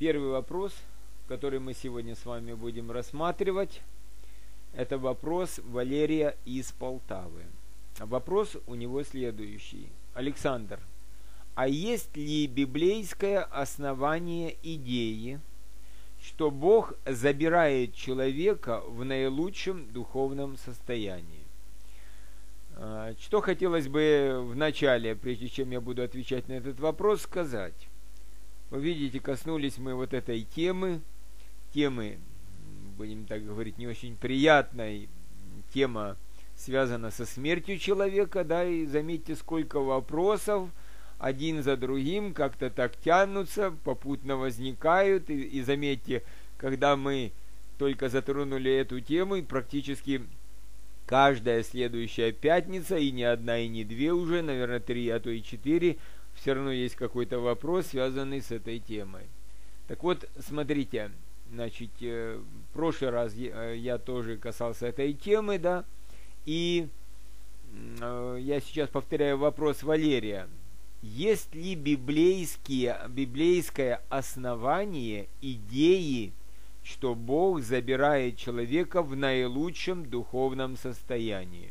Первый вопрос, который мы сегодня с вами будем рассматривать, это вопрос Валерия из Полтавы. Вопрос у него следующий. Александр, а есть ли библейское основание идеи, что Бог забирает человека в наилучшем духовном состоянии? Что хотелось бы в начале, прежде чем я буду отвечать на этот вопрос, сказать. Вы видите, коснулись мы вот этой темы, будем так говорить, не очень приятной. Тема связана со смертью человека, да, и заметьте, сколько вопросов один за другим как-то так тянутся, попутно возникают, и заметьте, когда мы только затронули эту тему, и практически каждая следующая пятница, и не одна, и не две уже, наверное, 3, а то и 4, все равно есть какой-то вопрос, связанный с этой темой. Так вот, смотрите, значит, в прошлый раз я тоже касался этой темы, да, и я сейчас повторяю вопрос Валерия. Есть ли библейское основание идеи, что Бог забирает человека в наилучшем духовном состоянии?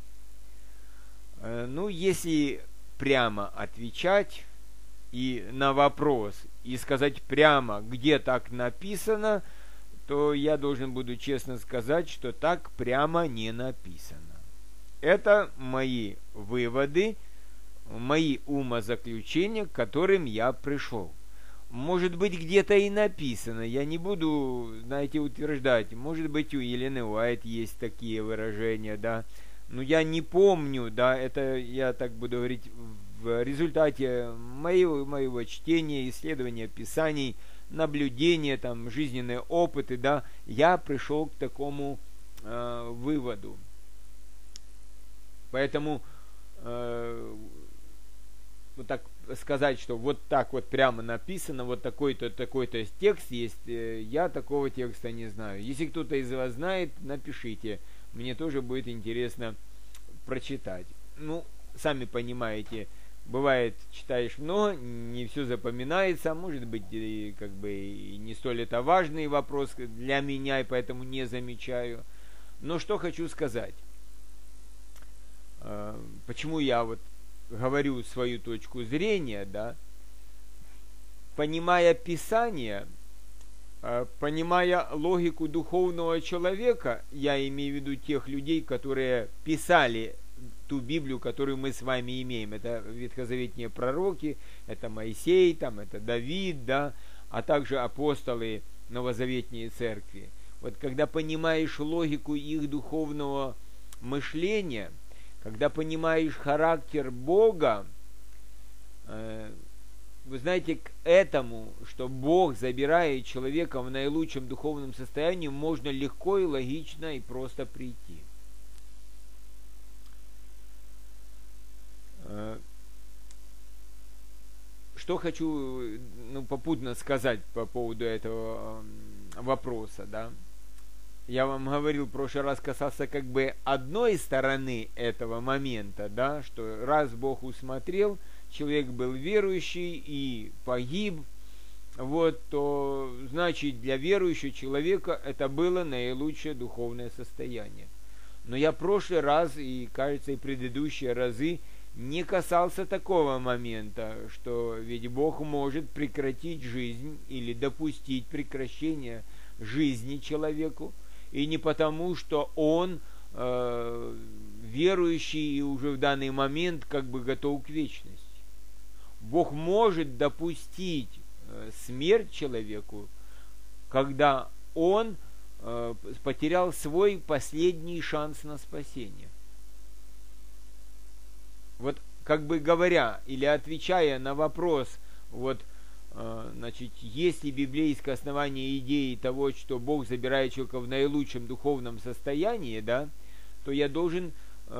Ну, если прямо отвечать и на вопрос, и сказать прямо, где так написано, то я должен буду честно сказать, что так прямо не написано. Это мои выводы, мои умозаключения, к которым я пришел. Может быть, где-то и написано, я не буду, знаете, утверждать. Может быть, у Елены Уайт есть такие выражения, да. Но я не помню, да, это я так буду говорить в результате моего чтения, исследования Писаний, наблюдения, там, жизненные опыты, да, я пришел к такому выводу. Поэтому вот так сказать, что вот так вот прямо написано, вот такой-то текст есть, я такого текста не знаю. Если кто-то из вас знает, напишите. Мне тоже будет интересно прочитать. Ну, сами понимаете, бывает, читаешь много, не все запоминается, может быть, как бы и не столь это важный вопрос для меня, и поэтому не замечаю. Но что хочу сказать. Почему я вот говорю свою точку зрения, да, понимая Писание, понимая логику духовного человека, я имею в виду тех людей, которые писали ту Библию, которую мы с вами имеем. Это ветхозаветные пророки, это Моисей, там, это Давид, да, а также апостолы новозаветней церкви. Вот когда понимаешь логику их духовного мышления, когда понимаешь характер Бога, вы знаете, к этому, что Бог забирает человека в наилучшем духовном состоянии, можно легко и логично и просто прийти. Что хочу попутно сказать по поводу этого вопроса, да? Я вам говорил, в прошлый раз касался как бы одной стороны этого момента, да, что раз Бог усмотрел, человек был верующий и погиб, вот, то значит для верующего человека это было наилучшее духовное состояние. Но я в прошлый раз и, кажется, и предыдущие разы не касался такого момента, что ведь Бог может прекратить жизнь или допустить прекращение жизни человеку, и не потому, что он верующий и уже в данный момент как бы готов к вечности. Бог может допустить смерть человеку, когда он потерял свой последний шанс на спасение. Вот как бы говоря или отвечая на вопрос, вот, значит, есть ли библейское основание идеи того, что Бог забирает человека в наилучшем духовном состоянии, да, то я должен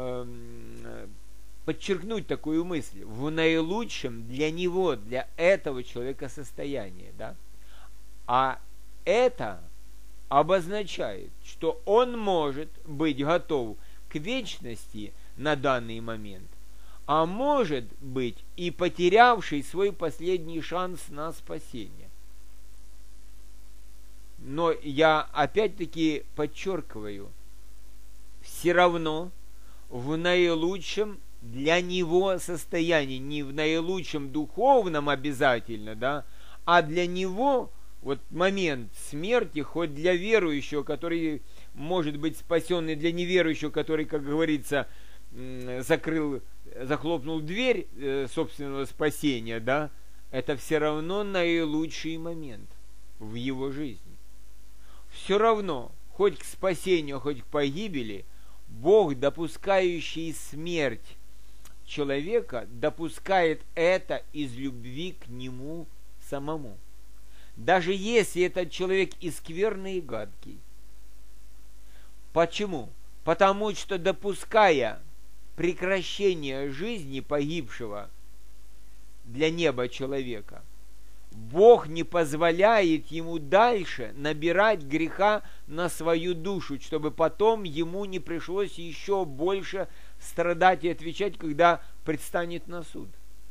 подчеркнуть такую мысль: в наилучшем для него, для этого человека состоянии, да. А это обозначает, что он может быть готов к вечности на данный момент, а может быть и потерявший свой последний шанс на спасение. Но я опять-таки подчеркиваю, все равно в наилучшем для него состоянии, не в наилучшем духовном обязательно, да, а для него вот момент смерти, хоть для верующего, который может быть спасенный, для неверующего, который, как говорится, захлопнул дверь собственного спасения, да, это все равно наилучший момент в его жизни. Все равно, хоть к спасению, хоть к погибели, Бог, допускающий смерть человека, допускает это из любви к нему самому. Даже если этот человек и скверный, и гадкий. Почему? Потому что, допуская прекращение жизни погибшего для неба человека, Бог не позволяет ему дальше набирать греха на свою душу, чтобы потом ему не пришлось еще больше страдать и отвечать, когда предстанет на суд.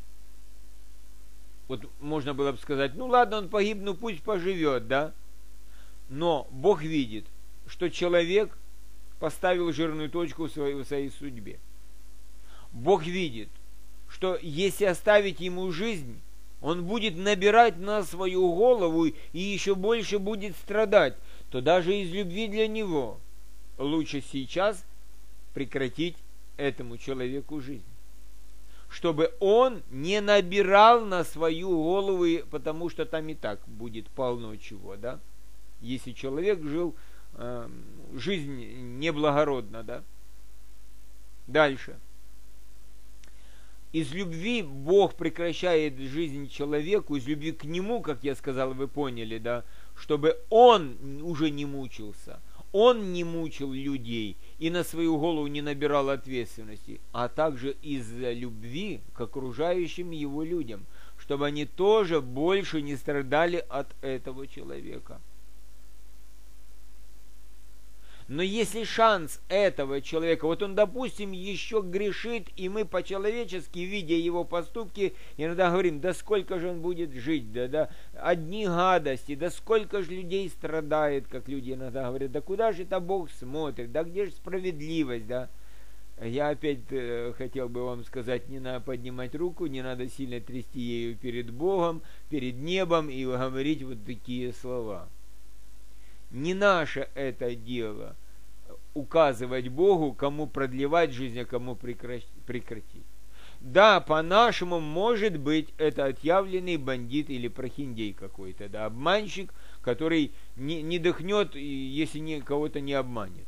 Вот можно было бы сказать, ну ладно, он погиб, ну пусть поживет, да? Но Бог видит, что человек поставил жирную точку в своей судьбе. Бог видит, что если оставить ему жизнь, он будет набирать на свою голову и еще больше будет страдать, то даже из любви для него лучше сейчас прекратить этому человеку жизнь, чтобы он не набирал на свою голову, потому что там и так будет полно чего, да? Если человек жил жизнь неблагородно, да? Дальше. Из любви Бог прекращает жизнь человеку, из любви к нему, как я сказал, вы поняли, да, чтобы он уже не мучился, он не мучил людей и на свою голову не набирал ответственности, а также из-за любви к окружающим его людям, чтобы они тоже больше не страдали от этого человека. Но если шанс этого человека, вот он, допустим, еще грешит, и мы по-человечески, видя его поступки, иногда говорим, да сколько же он будет жить, да, одни гадости, да сколько же людей страдает, как люди иногда говорят, да куда же это Бог смотрит, да где же справедливость, да. Я опять хотел бы вам сказать, не надо поднимать руку, не надо сильно трясти ею перед Богом, перед небом и говорить вот такие слова. Не наше это дело указывать Богу, кому продлевать жизнь, а кому прекратить. Да, по-нашему, может быть, это отъявленный бандит или прохиндей какой-то, да, обманщик, который не дыхнет, если кого-то не обманет.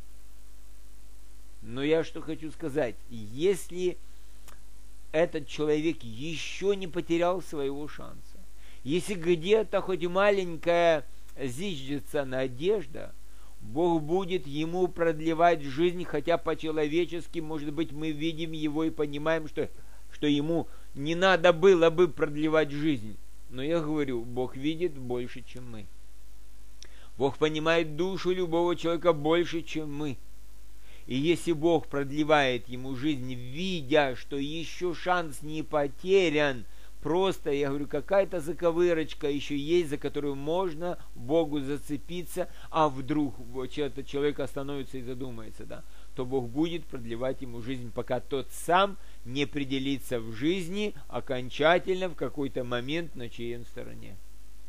Но я что хочу сказать, если этот человек еще не потерял своего шанса, если где-то хоть маленькая зиждется надежда, Бог будет ему продлевать жизнь, хотя по-человечески, может быть, мы видим его и понимаем, что ему не надо было бы продлевать жизнь. Но я говорю, Бог видит больше, чем мы. Бог понимает душу любого человека больше, чем мы. И если Бог продлевает ему жизнь, видя, что еще шанс не потерян, просто, я говорю, какая-то заковырочка еще есть, за которую можно Богу зацепиться, а вдруг этот человек остановится и задумается, да, то Бог будет продлевать ему жизнь, пока тот сам не определится в жизни окончательно в какой-то момент, на чьей он стороне.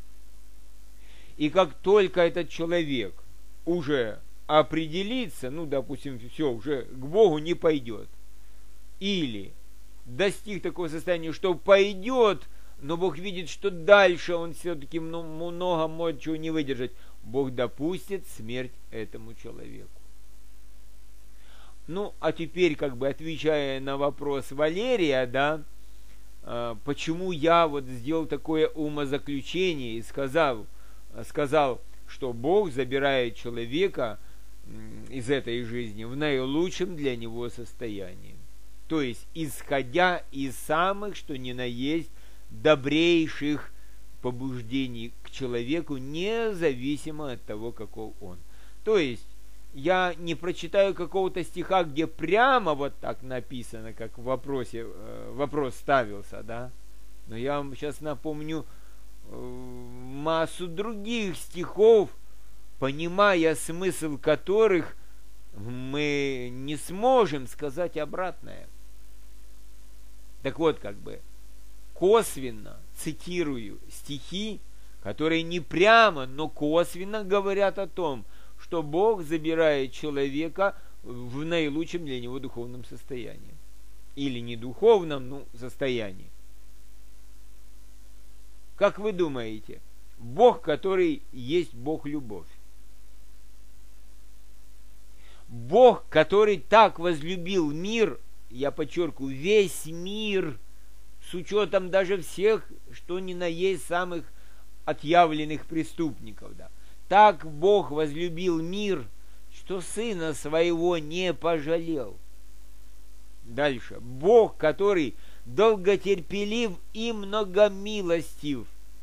И как только этот человек уже определится, ну, допустим, все, уже к Богу не пойдет, или достиг такого состояния, что пойдет, но Бог видит, что дальше он все-таки много может чего не выдержать, Бог допустит смерть этому человеку. Ну, а теперь, как бы отвечая на вопрос Валерия, да, почему я вот сделал такое умозаключение и сказал, что Бог забирает человека из этой жизни в наилучшем для него состоянии. То есть, исходя из самых, что ни на есть, добрейших побуждений к человеку, независимо от того, каков он. То есть, я не прочитаю какого-то стиха, где прямо вот так написано, как в вопросе, вопрос ставился, да? Но я вам сейчас напомню массу других стихов, понимая смысл которых, мы не сможем сказать обратное. Так вот, косвенно цитирую стихи, которые не прямо, но косвенно говорят о том, что Бог забирает человека в наилучшем для него духовном состоянии. Или не духовном, но состоянии. Как вы думаете, Бог, который есть Бог-любовь, Бог, который так возлюбил мир, я подчеркиваю, весь мир, с учетом даже всех, что ни на есть самых отъявленных преступников, да. Так Бог возлюбил мир, что Сына Своего не пожалел. Дальше. Бог, который долготерпелив и многомилостив,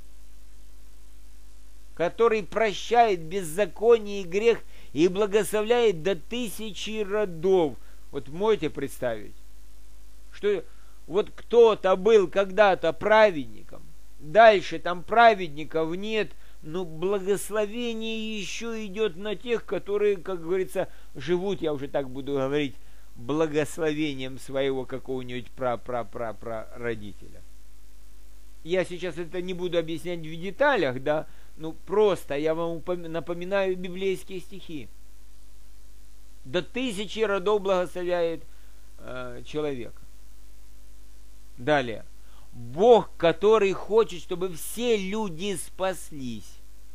который прощает беззаконие и грех и благословляет до 1000 родов. Вот можете представить, что вот кто-то был когда-то праведником, дальше там праведников нет, но благословение еще идет на тех, которые, как говорится, живут, я уже так буду говорить, благословением своего какого-нибудь прародителя. Я сейчас это не буду объяснять в деталях, да, ну просто я вам напоминаю библейские стихи. До 1000 родов благословляет человека. Далее. Бог, который хочет, чтобы все люди спаслись.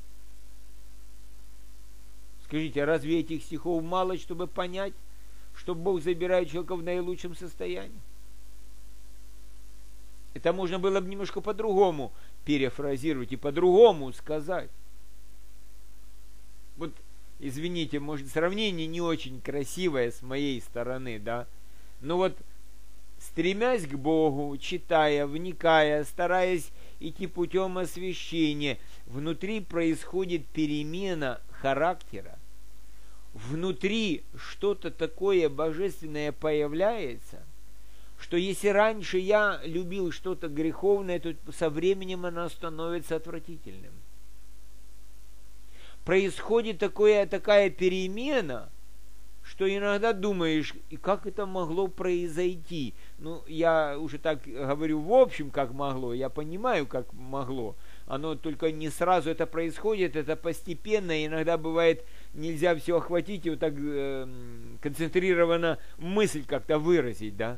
Скажите, разве этих стихов мало, чтобы понять, что Бог забирает человека в наилучшем состоянии? Это можно было бы немножко по-другому перефразировать и по-другому сказать. Вот, извините, может, сравнение не очень красивое с моей стороны, да? Но вот, стремясь к Богу, читая, вникая, стараясь идти путем освящения, внутри происходит перемена характера. Внутри что-то такое божественное появляется, что если раньше я любил что-то греховное, то со временем оно становится отвратительным. Происходит такая перемена, что иногда думаешь, и как это могло произойти? Ну, я уже так говорю в общем, как могло, я понимаю, как могло. Оно только не сразу это происходит, это постепенно, иногда бывает, нельзя все охватить и вот так концентрированно мысль как-то выразить, да?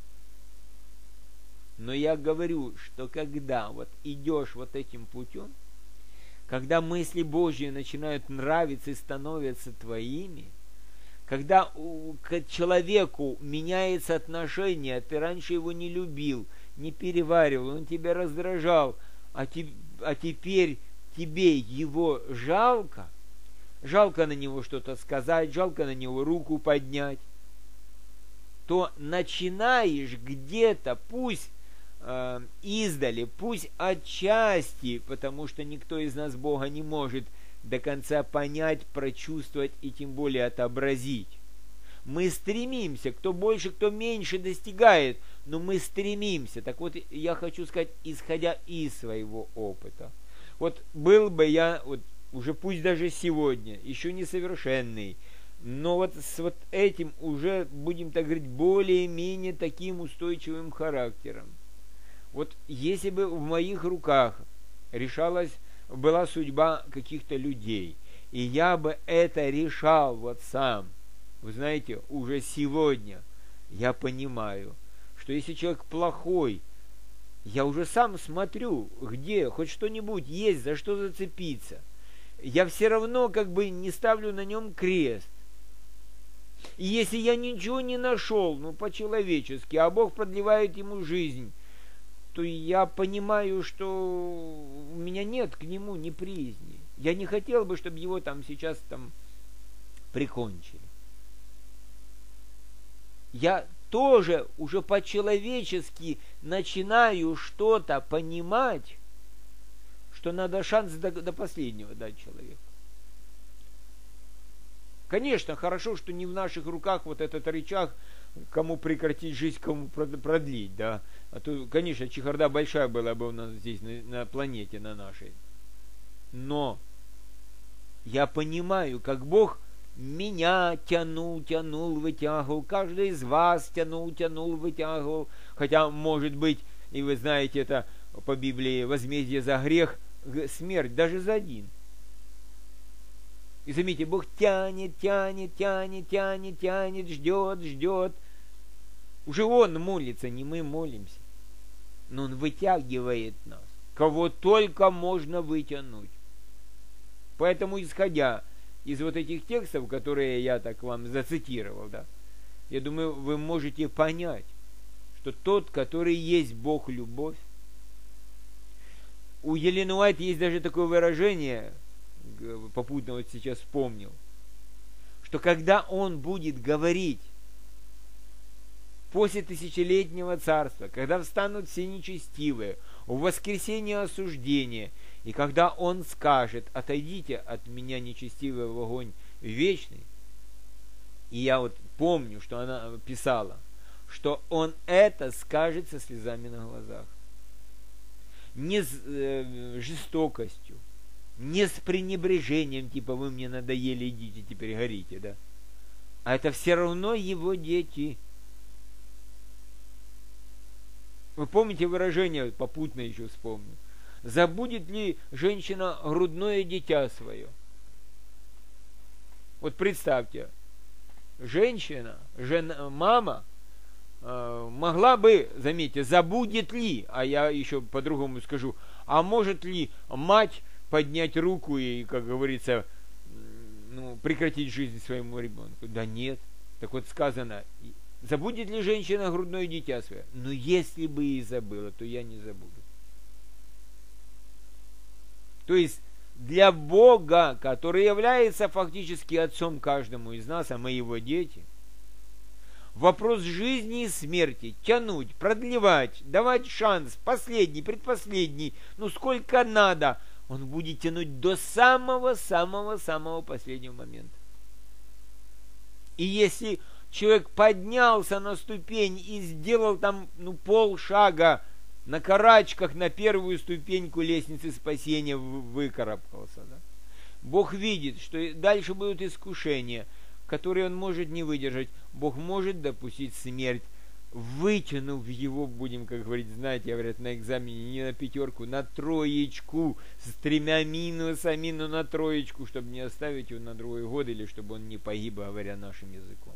Но я говорю, что когда вот идешь вот этим путем, когда мысли Божьи начинают нравиться и становятся твоими, когда к человеку меняется отношение, ты раньше его не любил, не переваривал, он тебя раздражал, а теперь тебе его жалко на него что-то сказать, жалко на него руку поднять, то начинаешь где-то, пусть издали, пусть отчасти, потому что никто из нас Бога не может до конца понять, прочувствовать и тем более отобразить. Мы стремимся, кто больше, кто меньше достигает, но мы стремимся. Так вот, я хочу сказать, исходя из своего опыта. Вот был бы я, вот уже пусть даже сегодня, еще несовершенный, но вот с вот этим уже, будем так говорить, более-менее таким устойчивым характером. Вот если бы в моих руках была судьба каких-то людей, и я бы это решал вот сам, вы знаете, уже сегодня я понимаю, что если человек плохой, я уже сам смотрю, где хоть что-нибудь есть, за что зацепиться. Я все равно не ставлю на нем крест. И если я ничего не нашел, по-человечески, а Бог продлевает ему жизнь, то я понимаю, что у меня нет к нему неприязни. Я не хотел бы, чтобы его сейчас прикончили. Я тоже уже по-человечески начинаю что-то понимать, что надо шанс до последнего дать человеку. Конечно, хорошо, что не в наших руках вот этот рычаг, кому прекратить жизнь, кому продлить, да. А то, конечно, чехарда большая была бы у нас здесь, на планете, на нашей. Но я понимаю, как Бог меня тянул, вытягивал, каждый из вас тянул, вытягивал. Хотя, может быть, и вы знаете это по Библии, возмездие за грех, смерть, даже за один. И заметьте, Бог тянет, ждет. Уже Он молится, не мы молимся. Но Он вытягивает нас. Кого только можно вытянуть. Поэтому, исходя из вот этих текстов, которые я так вам зацитировал, да, я думаю, вы можете понять, что тот, который есть Бог любовь. У Елены Уайт есть даже такое выражение, попутно вот сейчас вспомнил, что когда он будет говорить после тысячелетнего царства, когда встанут все нечестивые, в воскресенье осуждения, и когда он скажет: отойдите от меня, нечестивые, в огонь вечный, и я вот помню, что она писала, что он это скажет со слезами на глазах, не с жестокостью, не с пренебрежением, типа вы мне надоели, идите, теперь горите, да, а это все равно его дети. Вы помните выражение, попутно еще вспомню: забудет ли женщина грудное дитя свое? Вот представьте, женщина, мама могла бы, заметьте, забудет ли, а я еще по-другому скажу, а может ли мать поднять руку и, как говорится, прекратить жизнь своему ребенку? Да нет. Так вот сказано: забудет ли женщина грудное дитя свое? Но если бы и забыла, то я не забуду. То есть для Бога, который является фактически отцом каждому из нас, а мы его дети, вопрос жизни и смерти тянуть, продлевать, давать шанс, последний, предпоследний, сколько надо, он будет тянуть до самого-самого-самого последнего момента. И если человек поднялся на ступень и сделал там полшага на карачках на первую ступеньку лестницы спасения, выкарабкался, да? Бог видит, что дальше будут искушения, которые он может не выдержать. Бог может допустить смерть, вытянув его, будем, как говорить, знаете, говорят на экзамене, не на 5, на 3, с 3 минусами, но на 3, чтобы не оставить его на другой год, или чтобы он не погиб, говоря нашим языком.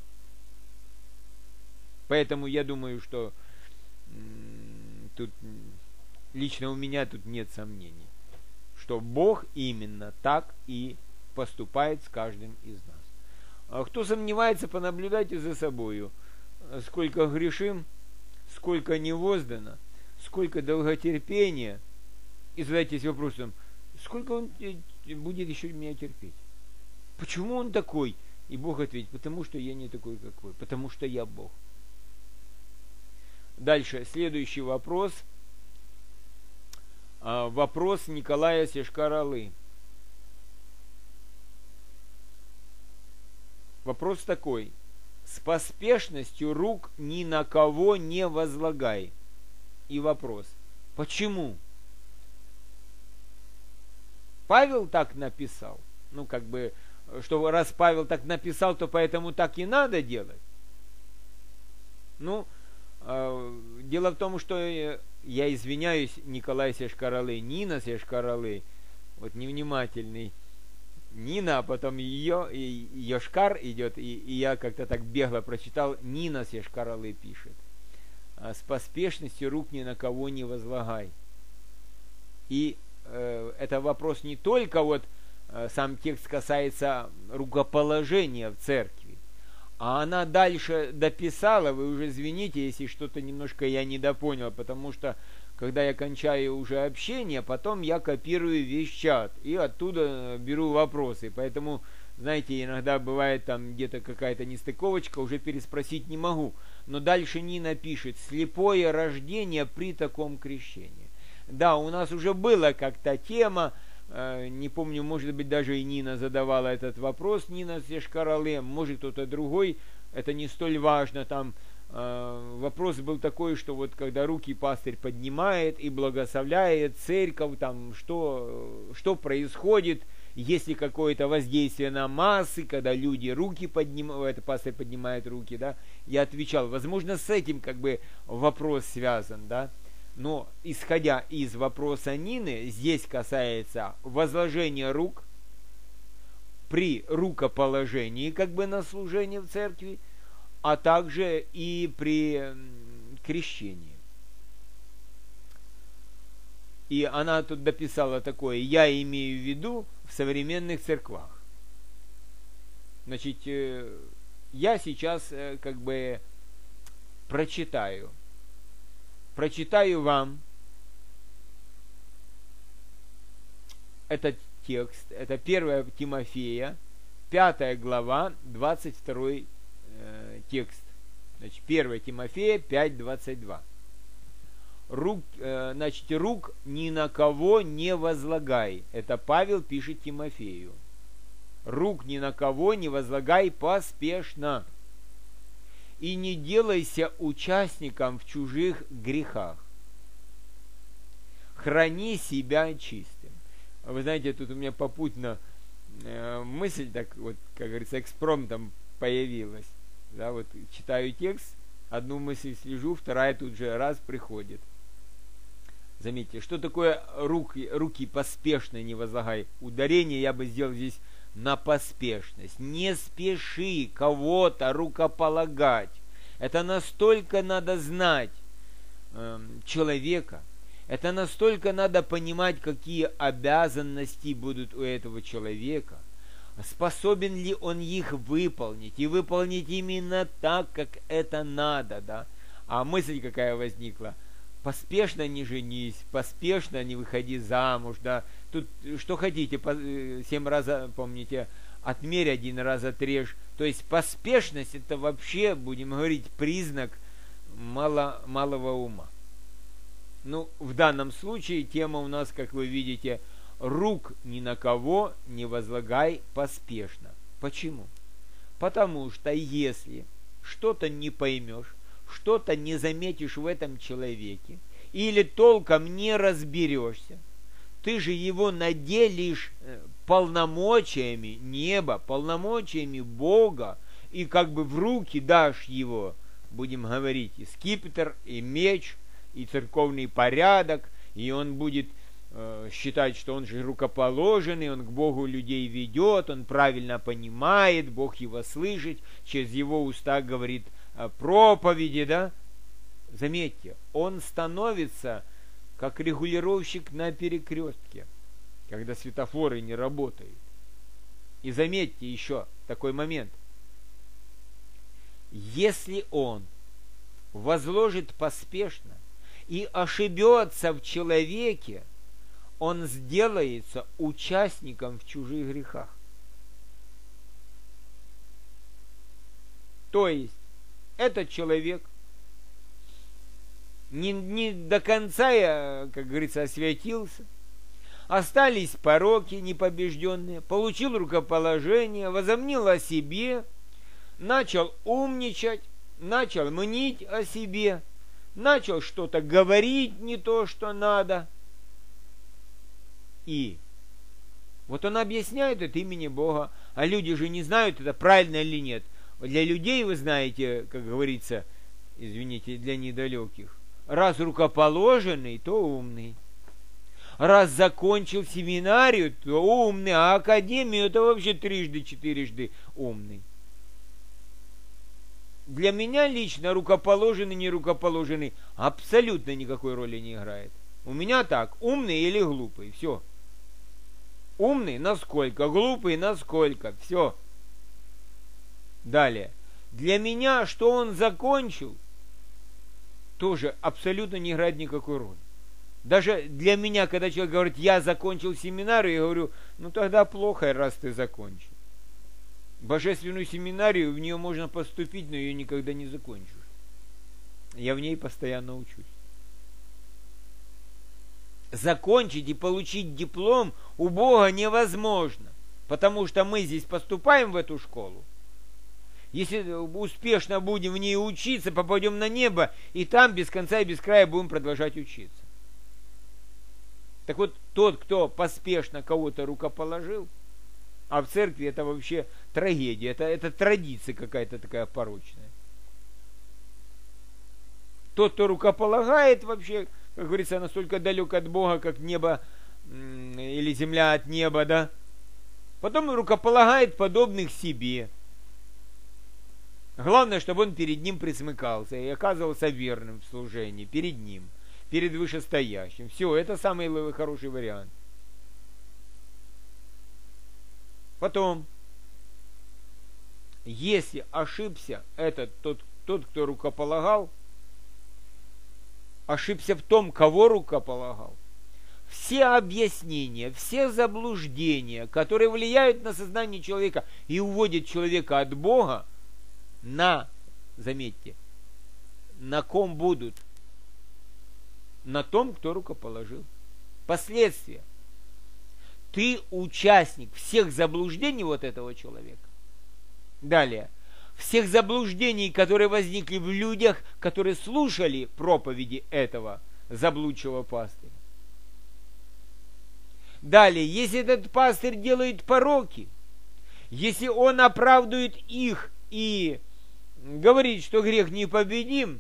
Поэтому я думаю, что тут лично у меня тут нет сомнений, что Бог именно так и поступает с каждым из нас. А кто сомневается, понаблюдайте за собою. Сколько грешим, сколько не воздано, сколько долготерпения. И задайтесь вопросом: сколько он будет еще меня терпеть? Почему он такой? И Бог ответит: потому что я не такой, как вы, потому что я Бог. Дальше, следующий вопрос. Вопрос Николая Сешкар-Олы. Вопрос такой: с поспешностью рук ни на кого не возлагай. И вопрос: почему? Павел так написал. Что раз Павел так написал, то поэтому так и надо делать. Дело в том, что я извиняюсь, Николай Сешкар-Олы, Нина Сешкар-Олы, вот невнимательный Нина, а потом ее Йошкар идет, и я как-то так бегло прочитал, Нина Сешкар-Олы пишет: с поспешностью рук ни на кого не возлагай. И это вопрос не только сам текст касается рукоположения в церкви, а она дальше дописала, вы уже извините, если что-то немножко я недопонял, потому что когда я кончаю уже общение, потом я копирую весь чат и оттуда беру вопросы. Поэтому, знаете, иногда бывает там где-то какая-то нестыковочка, уже переспросить не могу. Но дальше Нина пишет: слепое рождение при таком крещении. Да, у нас уже была как-то тема, не помню, может быть, даже и Нина задавала этот вопрос, Нина Сешкар-Олы, может кто-то другой, это не столь важно, там вопрос был такой, что вот когда руки пастырь поднимает и благословляет церковь, там что происходит, если какое-то воздействие на массы, когда люди руки поднимают, пастырь поднимает руки, да, я отвечал, возможно, с этим как бы вопрос связан, да, но исходя из вопроса Нины, здесь касается возложения рук при рукоположении как бы на служение в церкви, а также и при крещении. И она тут дописала такое: я имею в виду в современных церквах. Значит, я сейчас как бы прочитаю вам этот текст. Это 1 Тимофея, 5 глава, 22 текст. Значит, 1 Тимофея 5:22. Значит, рук ни на кого не возлагай. Это Павел пишет Тимофею. Рук ни на кого не возлагай поспешно. И не делайся участником в чужих грехах. Храни себя чистым. Вы знаете, тут у меня попутно мысль, так вот, как говорится, экспромтом появилась. Да, вот читаю текст, одну мысль слежу, вторая тут же раз приходит. Заметьте, что такое руки поспешно не возлагай? Ударение я бы сделал здесь на поспешность. Не спеши кого-то рукополагать. Это настолько надо знать человека. Это настолько надо понимать, какие обязанности будут у этого человека. Способен ли он их выполнить. И выполнить именно так, как это надо. Да? А мысль какая возникла? Поспешно не женись, поспешно не выходи замуж, да. Тут что хотите, 7 раз, помните, отмерь, 1 раз отрежь. То есть поспешность — это вообще, будем говорить, признак малого ума. Ну, в данном случае тема у нас, как вы видите, рук ни на кого не возлагай поспешно. Почему? Потому что если что-то не поймешь, что-то не заметишь в этом человеке, или толком не разберешься, ты же его наделишь полномочиями неба, полномочиями Бога, и как бы в руки дашь его, будем говорить, и скипетр, и меч, и церковный порядок, и он будет считать, что он же рукоположенный, он к Богу людей ведет, он правильно понимает, Бог его слышит, через его уста говорит проповеди, да? Заметьте, он становится как регулировщик на перекрестке, когда светофоры не работают. И заметьте еще такой момент. Если он возложит поспешно и ошибется в человеке, он сделается участником в чужих грехах. То есть, этот человек не до конца, как говорится, освятился, остались пороки непобежденные, получил рукоположение, возомнил о себе, начал умничать, начал мнить о себе, начал что-то говорить не то, что надо. И вот он объясняет от имени Бога, а люди же не знают, это правильно или нет. Для людей, вы знаете, как говорится, извините, для недалеких, раз рукоположенный, то умный. Раз закончил семинарию, то умный, а академию, это вообще 3-4 умный. Для меня лично рукоположенный, не рукоположенный абсолютно никакой роли не играет. У меня так, умный или глупый, все. Умный насколько, глупый насколько, все. Далее. Для меня, что он закончил, тоже абсолютно не играет никакой роли. Даже для меня, когда человек говорит, я закончил семинарию, я говорю, ну тогда плохо, раз ты закончил. Божественную семинарию, в нее можно поступить, но ее никогда не закончишь. Я в ней постоянно учусь. Закончить и получить диплом у Бога невозможно, потому что мы здесь поступаем в эту школу. Если успешно будем в ней учиться, попадем на небо, и там без конца и без края будем продолжать учиться. Так вот, тот, кто поспешно кого-то рукоположил, А в церкви это вообще трагедия, это традиция какая-то такая порочная. Тот, кто рукополагает вообще, как говорится, настолько далек от Бога, как небо или земля от неба, да? Потом рукополагает подобных себе. Главное, чтобы он перед ним присмыкался и оказывался верным в служении перед ним, перед вышестоящим. Все, это самый хороший вариант. Потом, если ошибся тот, кто рукополагал, ошибся в том, кого рукополагал, все объяснения, все заблуждения, которые влияют на сознание человека и уводят человека от Бога, заметьте, на ком будут? На том, кто рукоположил. Последствия. Ты участник всех заблуждений вот этого человека. Далее. Всех заблуждений, которые возникли в людях, которые слушали проповеди этого заблудшего пастыря. Далее, если этот пастырь делает пороки, если он оправдывает их и говорит, что грех непобедим,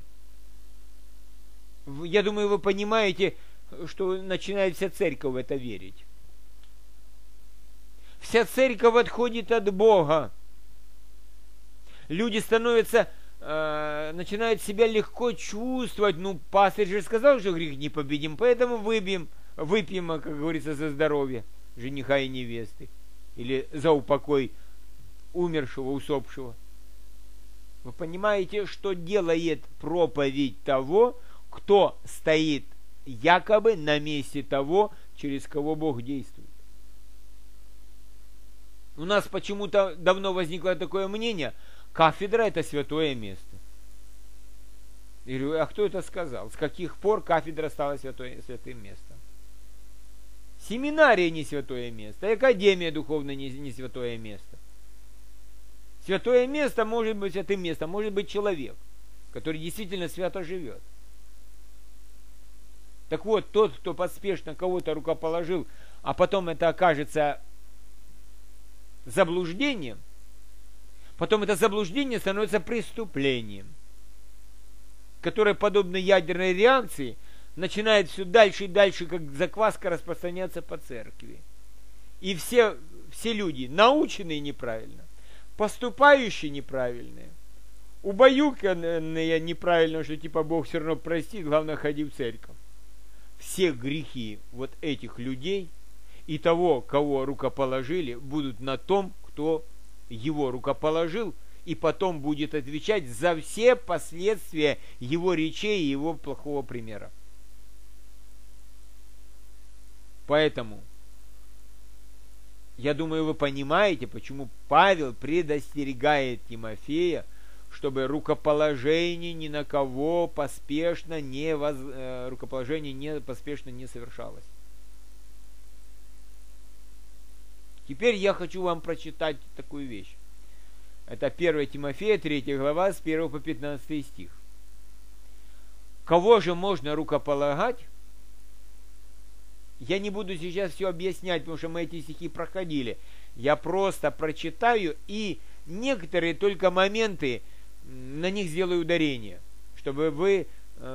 я думаю, вы понимаете, что начинает вся церковь в это верить. Вся церковь отходит от Бога. Люди начинают себя легко чувствовать. Ну, пастырь же сказал, что грех непобедим, поэтому выпьем, как говорится, за здоровье жениха и невесты. Или за упокой умершего, усопшего. Вы понимаете, что делает проповедь того, кто стоит якобы на месте того, через кого Бог действует. У нас почему-то давно возникло такое мнение, кафедра – это святое место. Я говорю, а кто это сказал? С каких пор кафедра стала святым местом? Семинария не святое место, академия духовная не святое место. Святое место может быть святым местом, может быть человек, который действительно свято живет. Так вот, тот, кто поспешно кого-то рукоположил, а потом это окажется заблуждением, потом это заблуждение становится преступлением, которое, подобно ядерной реакции, начинает все дальше и дальше, как закваска, распространяться по церкви. И все люди, наученные неправильно, поступающие неправильные, убаюканные неправильно, что типа Бог все равно простит, главное, ходи в церковь. Все грехи вот этих людей и того, кого рукоположили, будут на том, кто его рукоположил, и потом будет отвечать за все последствия его речей и его плохого примера. Поэтому, я думаю, вы понимаете, почему Павел предостерегает Тимофея, чтобы рукоположение ни на кого поспешно не совершалось. Теперь я хочу вам прочитать такую вещь. Это 1 Тимофея, 3 глава, с 1 по 15 стих. Кого же можно рукополагать? Я не буду сейчас все объяснять, потому что мы эти стихи проходили. Я просто прочитаю и некоторые только моменты на них сделаю ударение, чтобы вы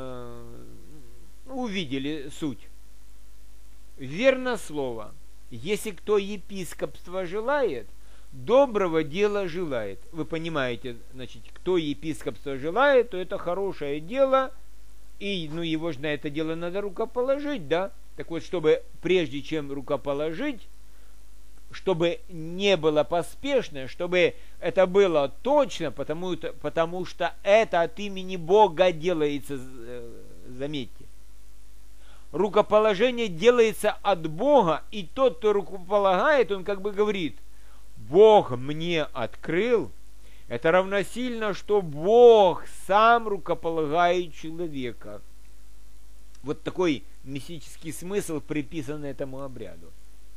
увидели суть. Верно слово. Если кто епископство желает, доброго дела желает. Вы понимаете, значит, кто епископство желает, то это хорошее дело, и его же на это дело надо рукоположить, да? Так вот, чтобы прежде чем рукоположить, чтобы не было поспешно, чтобы это было точно, потому что это от имени Бога делается, заметьте. Рукоположение делается от Бога, и тот, кто рукополагает, он как бы говорит, Бог мне открыл, это равносильно, что Бог сам рукополагает человека. Вот такой мистический смысл приписан этому обряду.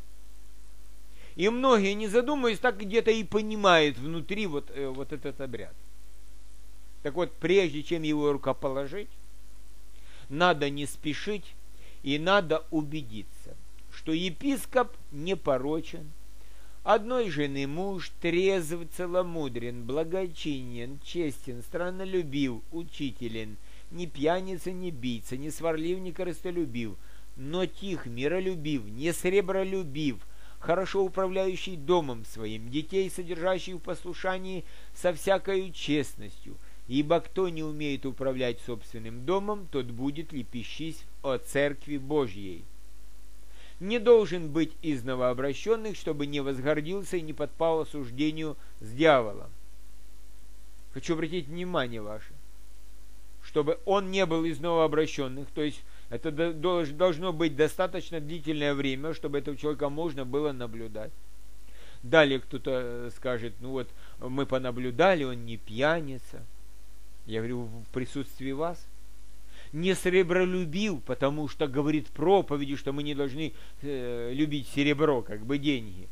И многие, не задумываясь, так где-то и понимают внутри вот этот обряд. Так вот, прежде чем его рукоположить, надо не спешить и надо убедиться, что епископ непорочен, Одной жены муж трезв, целомудрен, благочинен, честен, страннолюбив, учителен, не пьяница, не бийца, не сварлив, не корыстолюбив, но тих, миролюбив, не сребролюбив, хорошо управляющий домом своим, детей, содержащих в послушании со всякою честностью. Ибо кто не умеет управлять собственным домом, тот будет лепещись о церкви Божьей. Не должен быть из новообращенных, чтобы не возгордился и не подпал осуждению с дьяволом. Хочу обратить внимание ваше, чтобы он не был из новообращенных, то есть это должно быть достаточно длительное время, чтобы этого человека можно было наблюдать. Далее кто-то скажет, ну вот мы понаблюдали, он не пьяница. Я говорю, в присутствии вас. Не сребролюбил, потому что говорит проповеди, что мы не должны любить серебро, как бы деньги.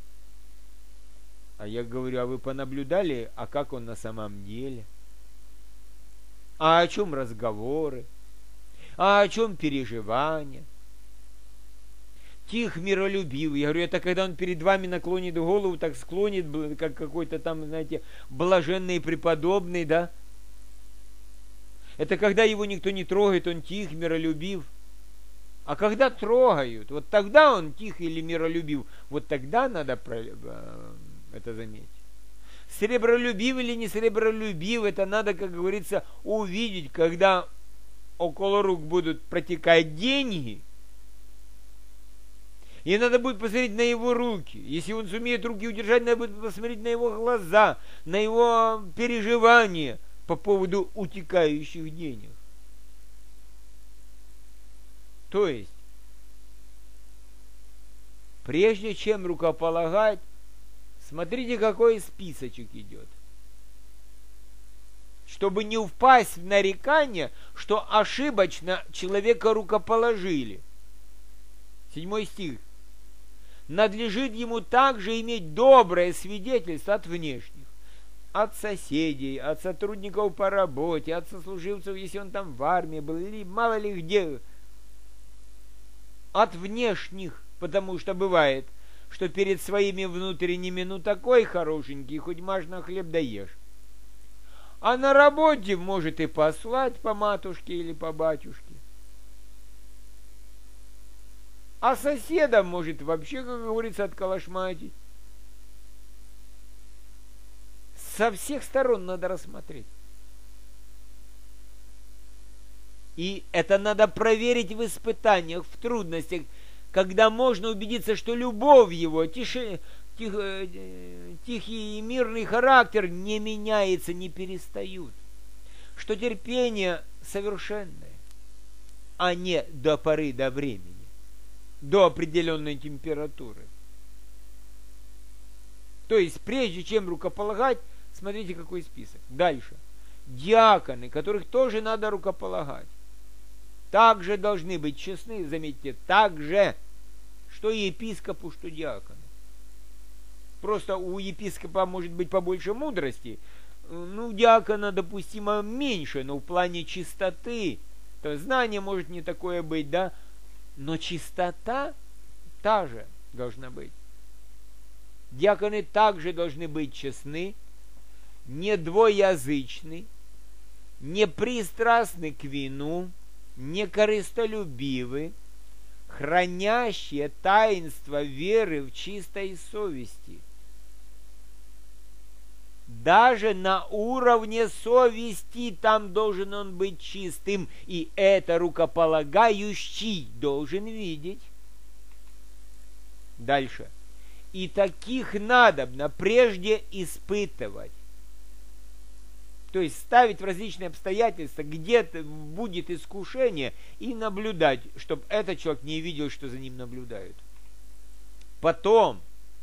А я говорю, а вы понаблюдали, а как он на самом деле? А о чем разговоры? А о чем переживания? Тих, миролюбив. Я говорю, это когда он перед вами наклонит голову, так склонит, как какой-то там, знаете, блаженный преподобный, да? Это когда его никто не трогает, он тих, миролюбив. А когда трогают, вот тогда он тих или миролюбив. Вот тогда надо это заметить. Сребролюбив или не сребролюбив, это надо, как говорится, увидеть, когда около рук будут протекать деньги. И надо будет посмотреть на его руки. Если он сумеет руки удержать, надо будет посмотреть на его глаза, на его переживания по поводу утекающих денег. То есть, прежде чем рукополагать, смотрите, какой списочек идет. Чтобы не впасть в нарекание, что ошибочно человека рукоположили. 7 стих. Надлежит ему также иметь доброе свидетельство от внешних. От соседей, от сотрудников по работе, от сослуживцев, если он там в армии был, или мало ли где. От внешних, потому что бывает, что перед своими внутренними, ну такой хорошенький, хоть можно хлеб доешь. А на работе может и послать по матушке или по батюшке. А соседа может вообще, как говорится, отколошматить. Со всех сторон надо рассмотреть. И это надо проверить в испытаниях, в трудностях, когда можно убедиться, что любовь его, тихий и мирный характер не меняется, не перестают. Что терпение совершенное, а не до поры до времени, до определенной температуры. То есть, прежде чем рукополагать, смотрите, какой список. Дальше. Диаконы, которых тоже надо рукополагать, также должны быть честны, заметьте, так же, что и епископу, что диакону. Просто у епископа может быть побольше мудрости, ну, у диакона допустимо меньше, но в плане чистоты, то знание может не такое быть, да, но чистота та же должна быть. Диаконы также должны быть честны, не двоязычны, не пристрастны к вину, не корыстолюбивы, хранящие таинство веры в чистой совести. Даже на уровне совести там должен он быть чистым, и это рукополагающий должен видеть. Дальше. И таких надобно прежде испытывать. То есть ставить в различные обстоятельства, где будет искушение, и наблюдать, чтобы этот человек не видел, что за ним наблюдают. Потом,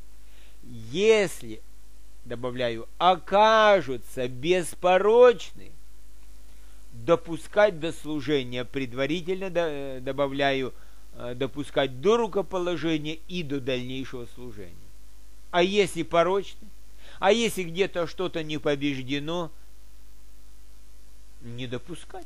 если, добавляю, окажутся беспорочны, допускать до служения предварительно, добавляю, допускать до рукоположения и до дальнейшего служения. А если порочны, а если где-то что-то не побеждено, не допускать.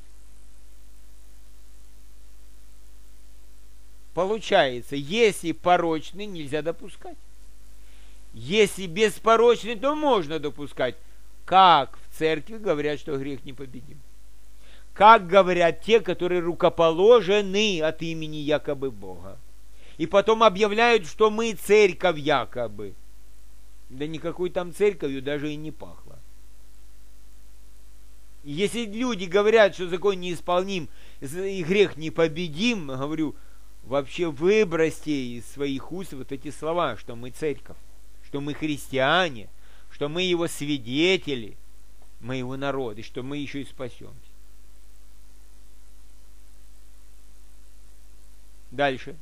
Получается, если порочный, нельзя допускать. Если беспорочный, то можно допускать. Как в церкви говорят, что грех непобедим? Как говорят те, которые рукоположены от имени якобы Бога? И потом объявляют, что мы церковь якобы. Да никакой там церковью даже и не пахло. Если люди говорят, что закон неисполним и грех непобедим, говорю, вообще выбросьте из своих уст вот эти слова, что мы церковь, что мы христиане, что мы его свидетели, мы его народ, и что мы еще и спасемся. Дальше.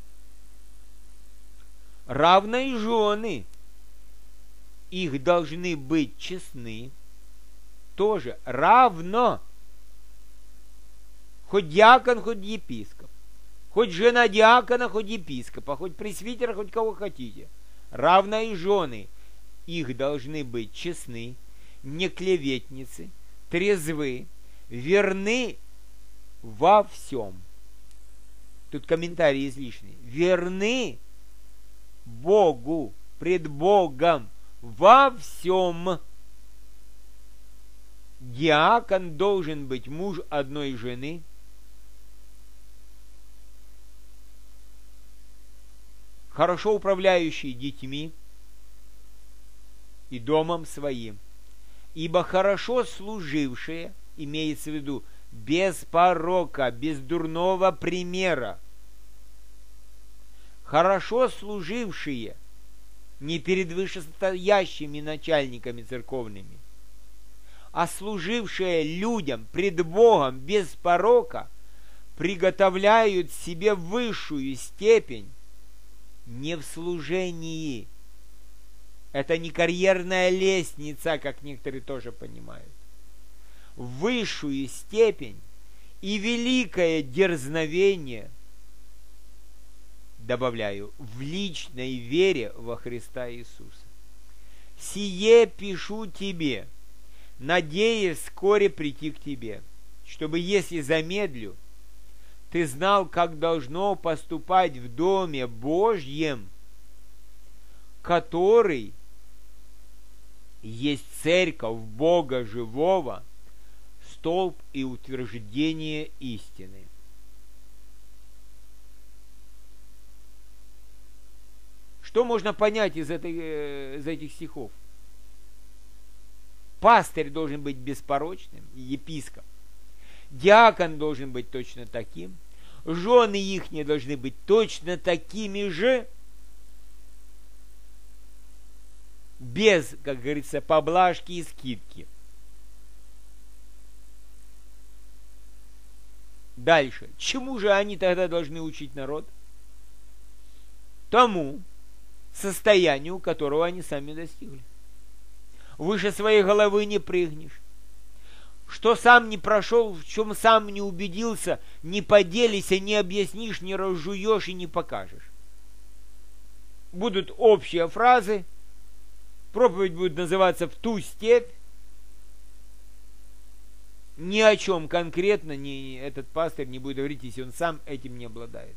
Равные жены, их должны быть честны, тоже равно. Хоть диакон, хоть епископ, хоть жена диакона, хоть епископа, хоть пресвитера, хоть кого хотите. Равные жены, их должны быть честны, не клеветницы, трезвы, верны во всем. Тут комментарий излишний. Верны Богу, пред Богом, во всем. Диакон должен быть муж одной жены, хорошо управляющий детьми и домом своим, ибо хорошо служившие, имеется в виду, без порока, без дурного примера, хорошо служившие не перед вышестоящими начальниками церковными, а служившие людям пред Богом без порока, приготовляют себе высшую степень не в служении. Это не карьерная лестница, как некоторые тоже понимают. Высшую степень и великое дерзновение, добавляю, в личной вере во Христа Иисуса. Сие пишу тебе, надеясь вскоре прийти к тебе, чтобы, если замедлю, ты знал, как должно поступать в Доме Божьем, который есть церковь Бога живого, столб и утверждение истины. Что можно понять из этих стихов? Пастырь должен быть беспорочным, епископ. Диакон должен быть точно таким. Жены их не должны быть точно такими же. Без, как говорится, поблажки и скидки. Дальше. Чему же они тогда должны учить народ? Тому состоянию, которого они сами достигли. Выше своей головы не прыгнешь. Что сам не прошел, в чем сам не убедился, не поделишься, не объяснишь, не разжуешь и не покажешь. Будут общие фразы, проповедь будет называться «В ту степь». Ни о чем конкретно этот пастырь не будет говорить, если он сам этим не обладает.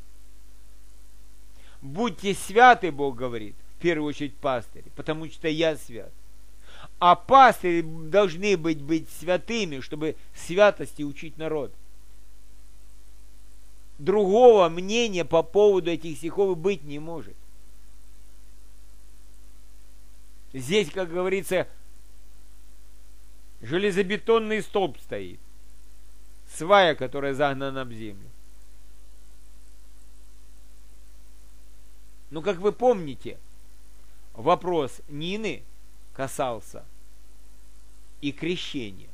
Будьте святы, Бог говорит, в первую очередь пастырь, потому что я свят. А пастыри должны быть святыми, чтобы святости учить народ. Другого мнения по поводу этих стихов быть не может. Здесь, как говорится, железобетонный столб стоит, свая, которая загнана в землю. Но, как вы помните, вопрос Нины касался и крещения.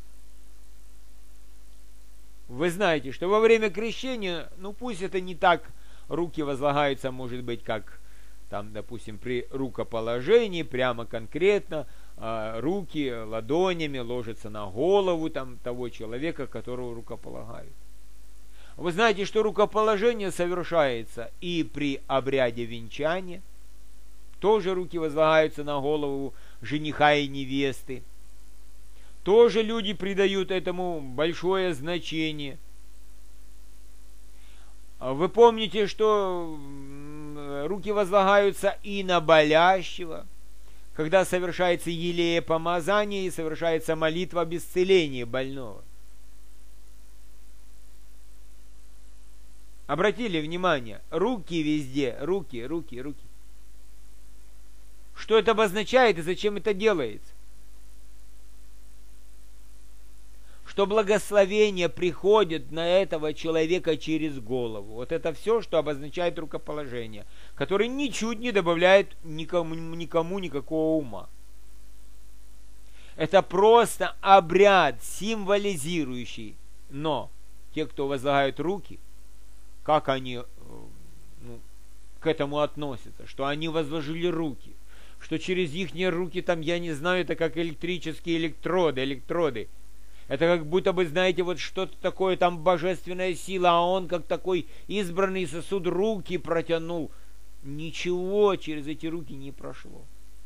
Вы знаете, что во время крещения, пусть это не так, руки возлагаются, может быть, как там, допустим, при рукоположении, прямо конкретно, руки ладонями ложатся на голову там, того человека, которого рукополагают. Вы знаете, что рукоположение совершается и при обряде венчания, тоже руки возлагаются на голову жениха и невесты. Тоже люди придают этому большое значение. Вы помните, что руки возлагаются и на болящего, когда совершается елея помазание и совершается молитва об исцелении больного. Обратили внимание, руки везде, руки. Что это обозначает и зачем это делается? Что благословение приходит на этого человека через голову. Вот это все, что обозначает рукоположение, которое ничуть не добавляет никому никакого ума. Это просто обряд, символизирующий. Но те, кто возлагают руки, как они к этому относятся? Что они возложили руки. Что через их руки, там, я не знаю, это как электрические электроды. Это как будто бы, знаете, вот что-то такое, там божественная сила, а он как такой избранный сосуд руки протянул. Ничего через эти руки не прошло.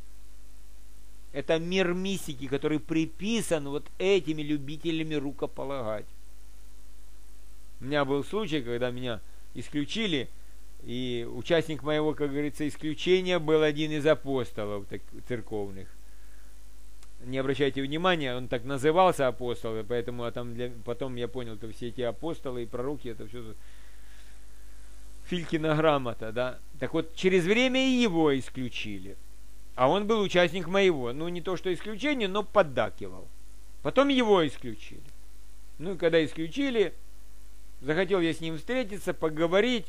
Это мир мистики, который приписан вот этими любителями рукополагать. У меня был случай, когда меня исключили, и участник моего, как говорится, исключения был один из апостолов церковных. Не обращайте внимания, он так назывался апостол, поэтому потом я понял, что все эти апостолы и пророки, это все Филькина грамота, да. Так вот, через время и его исключили. А он был участник моего. Ну, не то, что исключение, но поддакивал. Потом его исключили. Ну, и когда исключили, захотел я с ним встретиться, поговорить.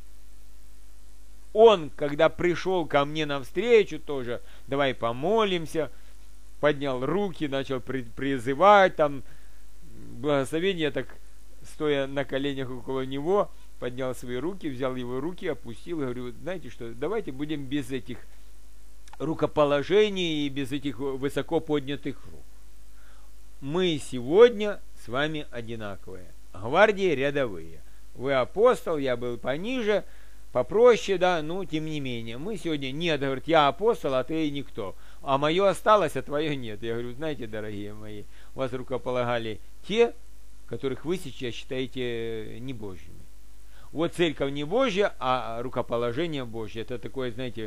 Он, когда пришел ко мне навстречу, тоже, давай помолимся, поднял руки, начал призывать, там, благословение, так, стоя на коленях около него, поднял свои руки, взял его руки, опустил, и говорю, знаете что, давайте будем без этих рукоположений и без этих высоко поднятых рук. Мы сегодня с вами одинаковые. Гвардии рядовые. Вы апостол, я был пониже, попроще, да, ну, тем не менее. Мы сегодня, нет, говорит, я апостол, а ты никто. А мое осталось, а твое нет. Я говорю, знаете, дорогие мои, вас рукополагали те, которых вы сейчас считаете не божьими. Вот церковь не божья, а рукоположение божье. Это такое, знаете,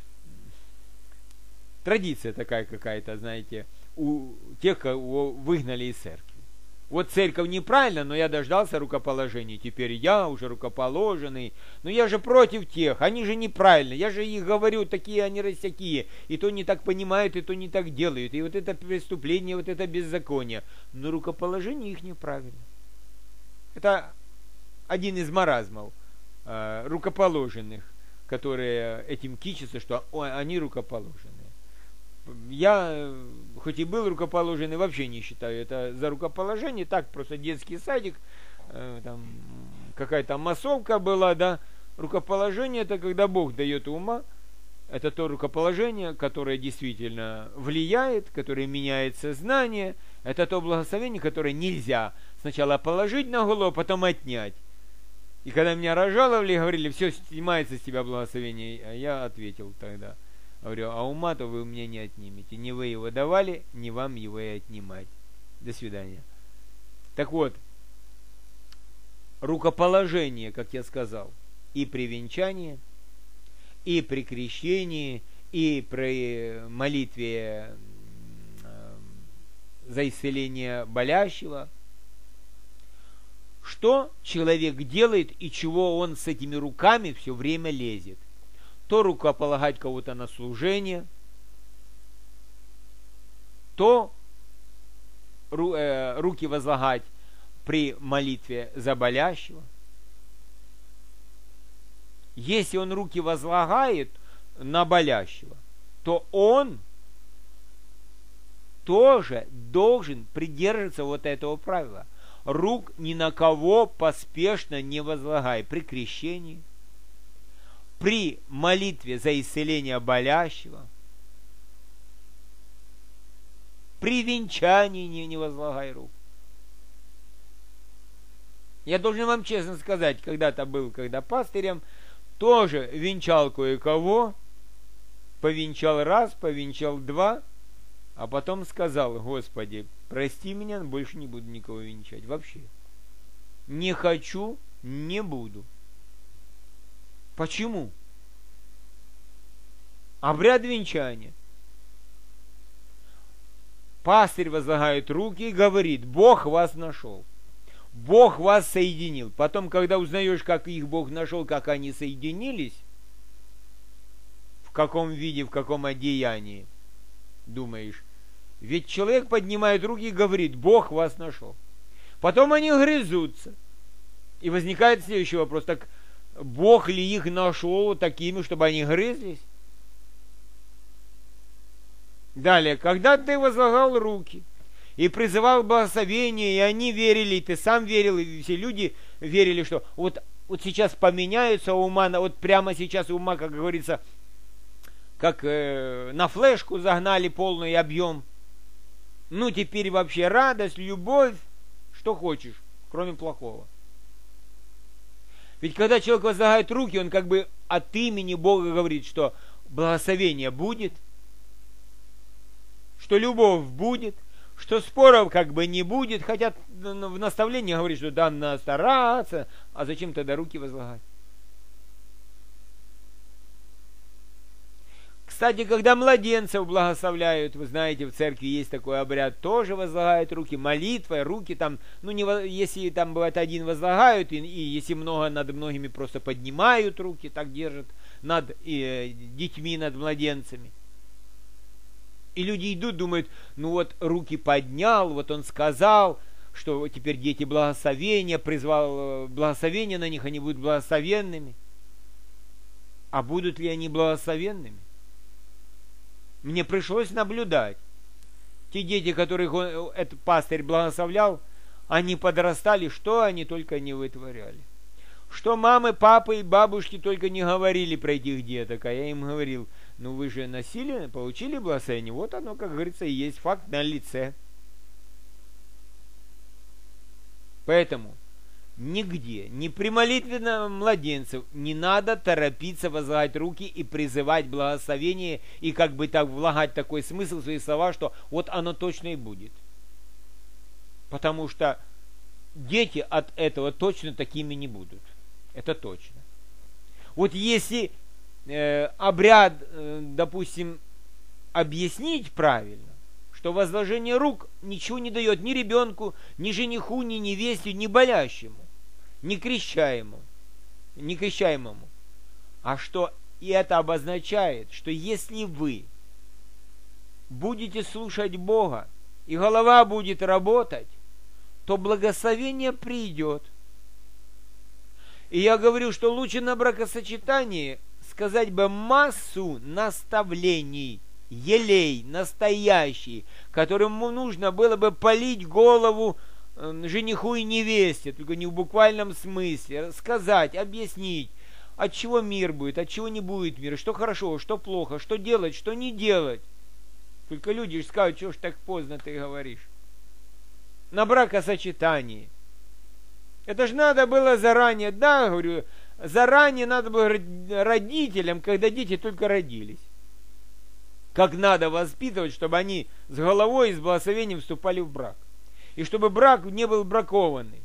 традиция такая какая-то, знаете, у тех, кого выгнали из церкви. Вот церковь неправильно, но я дождался рукоположения. Теперь я уже рукоположенный. Но я же против тех. Они же неправильно. Я же их говорю, такие они растякие. И то не так понимают, и то не так делают. И вот это преступление, вот это беззаконие. Но рукоположение их неправильно. Это один из маразмов рукоположенных, которые этим кичатся, что они рукоположенные. Я, хоть и был рукоположенный, вообще не считаю это за рукоположение, так просто детский садик, там какая-то массовка была, да. Рукоположение — это когда Бог дает ума, это то рукоположение, которое действительно влияет, которое меняет сознание, это то благословение, которое нельзя сначала положить на голову, а потом отнять. И когда меня разжаловали, говорили, все, снимается с тебя благословение, а я ответил тогда, говорю, а ума-то вы у меня не отнимете. Не вы его давали, не вам его и отнимать. До свидания. Так вот, рукоположение, как я сказал, и при венчании, и при крещении, и при молитве за исцеление болящего. Что человек делает и чего он с этими руками все время лезет? То рукополагать кого-то на служение, то руки возлагать при молитве за болящего. Если он руки возлагает на болящего, то он тоже должен придерживаться вот этого правила. Рук ни на кого поспешно не возлагай при крещении, при молитве за исцеление болящего, при венчании не возлагай рук. Я должен вам честно сказать, когда-то был, когда пастырем, тоже венчал кое-кого, повенчал раз, повенчал два, а потом сказал, Господи, прости меня, больше не буду никого венчать. Вообще. Не хочу, не буду. Почему? Обряд венчания. Пастырь возлагает руки и говорит: Бог вас нашел. Бог вас соединил. Потом, когда узнаешь, как их Бог нашел, как они соединились, в каком виде, в каком одеянии, думаешь, ведь человек поднимает руки и говорит: Бог вас нашел. Потом они грызутся. И возникает следующий вопрос: так Бог ли их нашел такими, чтобы они грызлись? Далее, когда ты возлагал руки и призывал благословение, и они верили, и ты сам верил, и все люди верили, что вот сейчас поменяются ума, вот прямо сейчас ума, как говорится, как на флешку загнали полный объем. Ну, теперь вообще радость, любовь, что хочешь, кроме плохого. Ведь когда человек возлагает руки, он как бы от имени Бога говорит, что благословение будет, что любовь будет, что споров как бы не будет, хотя в наставлении говорит, что да, надо стараться, а зачем тогда руки возлагать? Кстати, когда младенцев благословляют, вы знаете, в церкви есть такой обряд, тоже возлагают руки, молитва, руки там, ну, не, если там бывает один возлагают, и если много, над многими просто поднимают руки, так держат над детьми, над младенцами. И люди идут, думают, ну вот руки поднял, вот он сказал, что теперь дети благословения, призвал благословение на них, они будут благословенными. А будут ли они благословенными? Мне пришлось наблюдать. Те дети, которых этот пастырь благословлял, они подрастали, что они только не вытворяли. Что мамы, папы и бабушки только не говорили про этих деток, а я им говорил: ну вы же носили, получили благословение, вот оно, как говорится, и есть факт на лице. Поэтому нигде, ни при молитве на младенцев не надо торопиться возлагать руки и призывать благословение, и как бы так влагать такой смысл в свои слова, что вот оно точно и будет. Потому что дети от этого точно такими не будут. Это точно. Вот если обряд, допустим, объяснить правильно, что возложение рук ничего не дает ни ребенку, ни жениху, ни невесте, ни болящему, ни крещаемому, а что и это обозначает, что если вы будете слушать Бога, и голова будет работать, то благословение придет. И я говорю, что лучше на бракосочетании сказать бы массу наставлений, елей настоящий, которому нужно было бы полить голову жениху и невесте, только не в буквальном смысле, сказать, объяснить, от чего мир будет, от чего не будет мира, что хорошо, что плохо, что делать, что не делать. Только люди же скажут: чего ж так поздно ты говоришь? На бракосочетании. Это же надо было заранее, да, говорю, заранее надо было родителям, когда дети только родились. Как надо воспитывать, чтобы они с головой и с благословением вступали в брак. И чтобы брак не был бракованный.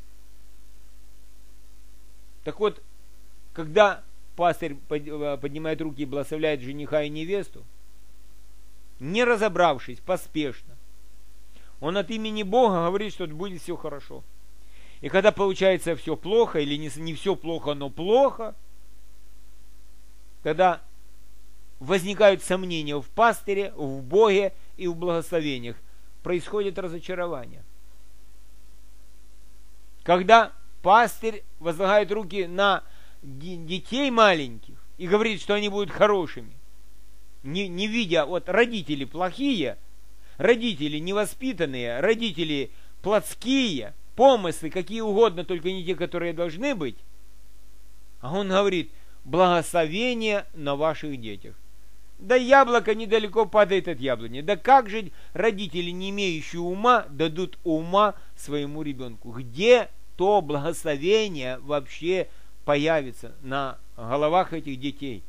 Так вот, когда пастырь поднимает руки и благословляет жениха и невесту, не разобравшись, поспешно, он от имени Бога говорит, что будет все хорошо. И когда получается все плохо, или не все плохо, но плохо, тогда возникают сомнения в пастыре, в Боге и в благословениях. Происходит разочарование. Когда пастырь возлагает руки на детей маленьких и говорит, что они будут хорошими, не видя, вот родители плохие, родители невоспитанные, родители плотские, помыслы какие угодно, только не те, которые должны быть. А он говорит: благословение на ваших детях. Да яблоко недалеко падает от яблони. Да как же родители, не имеющие ума, дадут ума своему ребенку? Где то благословение вообще появится на головах этих детей?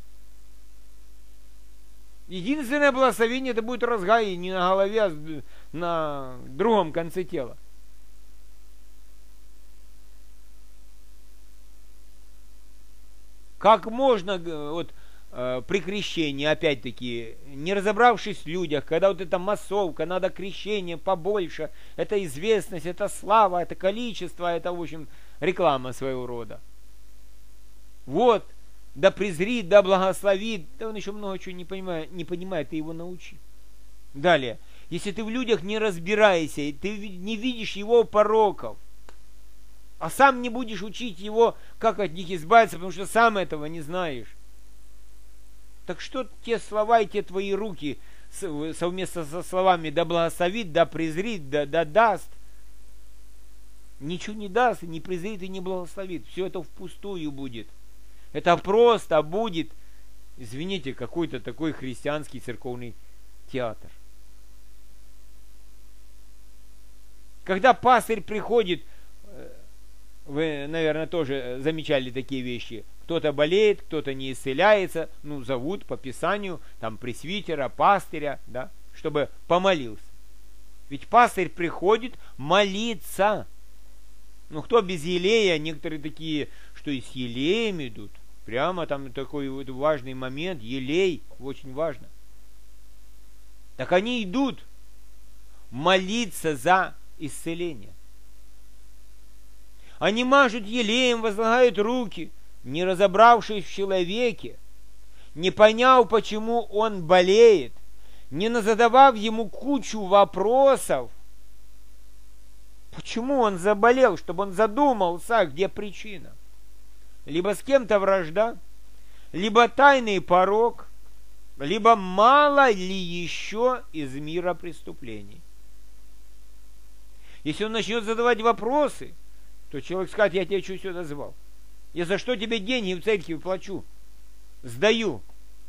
Единственное благословение — это будет разгай не на голове, а на другом конце тела. Как можно вот при крещении, опять-таки, не разобравшись в людях, когда вот эта массовка, надо крещение побольше, это известность, это слава, это количество, это, в общем, реклама своего рода. Вот, да презрит, да благословит, да он еще много чего не понимает, ты его научи. Далее, если ты в людях не разбираешься, и ты не видишь его пороков, а сам не будешь учить его, как от них избавиться, потому что сам этого не знаешь, так что те слова и те твои руки совместно со словами «да благословит», «да презрит», «да даст», ничего не даст, не презрит и не благословит. Все это впустую будет. Это просто будет, извините, какой-то такой христианский церковный театр. Когда пастырь приходит, вы, наверное, тоже замечали такие вещи. Кто-то болеет, кто-то не исцеляется, зовут по Писанию, там, пресвитера, пастыря, да, чтобы помолился. Ведь пастырь приходит молиться. Кто без елея, некоторые такие, что и с елеем идут. Прямо там такой вот важный момент, елей, очень важно. Так они идут молиться за исцеление. Они мажут елеем, возлагают руки, не разобравшись в человеке, не поняв, почему он болеет, не задавав ему кучу вопросов, почему он заболел, чтобы он задумался, где причина. Либо с кем-то вражда, либо тайный порок, либо мало ли еще из мира преступлений. Если он начнет задавать вопросы, то человек скажет: я тебя что сюда звал? Я за что тебе деньги в церкви плачу? Сдаю.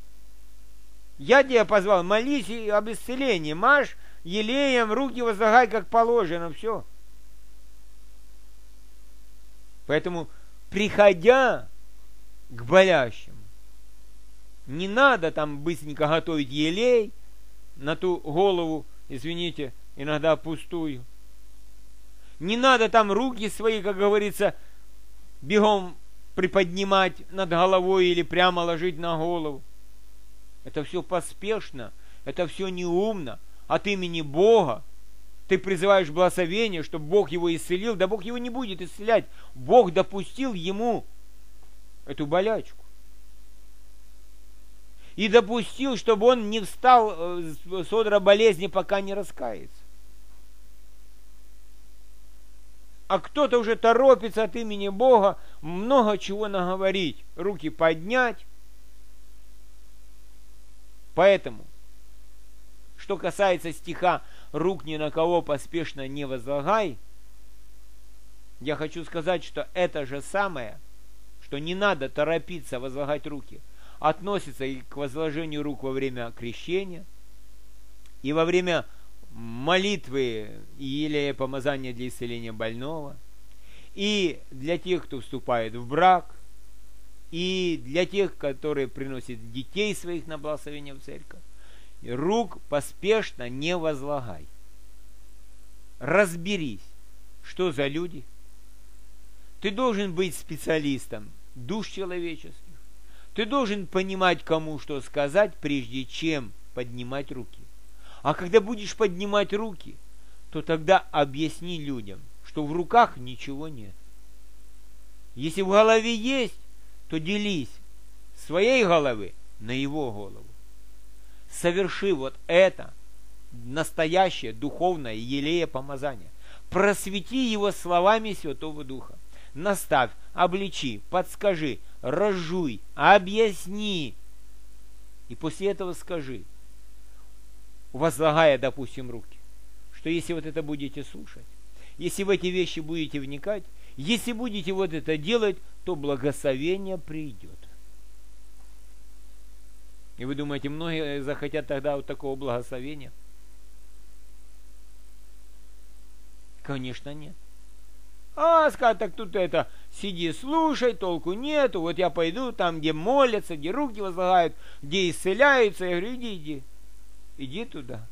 Я тебя позвал, молись об исцелении, мажь елеем, руки возлагай как положено, все. Поэтому, приходя к болящим, не надо там быстренько готовить елей на ту голову, извините, иногда пустую. Не надо там руки свои, как говорится, бегом приподнимать над головой или прямо ложить на голову. Это все поспешно, это все неумно. От имени Бога ты призываешь благословение, чтобы Бог его исцелил. Да Бог его не будет исцелять. Бог допустил ему эту болячку. И допустил, чтобы он не встал с одра болезни, пока не раскается. А кто-то уже торопится от имени Бога много чего наговорить, руки поднять. Поэтому, что касается стиха «рук ни на кого поспешно не возлагай», я хочу сказать, что это же самое, что не надо торопиться возлагать руки, относится и к возложению рук во время крещения, и во время молитвы или помазания для исцеления больного, и для тех, кто вступает в брак, и для тех, которые приносят детей своих на благословение в церковь. Рук поспешно не возлагай. Разберись, что за люди. Ты должен быть специалистом душ человеческих. Ты должен понимать, кому что сказать, прежде чем поднимать руки. А когда будешь поднимать руки, то тогда объясни людям, что в руках ничего нет. Если в голове есть, то делись своей головы на его голову. Соверши вот это настоящее духовное елея помазание. Просвети его словами Святого Духа. Наставь, обличи, подскажи, разжуй, объясни. И после этого скажи, возлагая, допустим, руки, что если вот это будете слушать, если в эти вещи будете вникать, если будете вот это делать, то благословение придет. И вы думаете, многие захотят тогда вот такого благословения? Конечно, нет. Скажет, так тут это, сиди, слушай, толку нету, вот я пойду там, где молятся, где руки возлагают, где исцеляются. Я говорю, иди туда.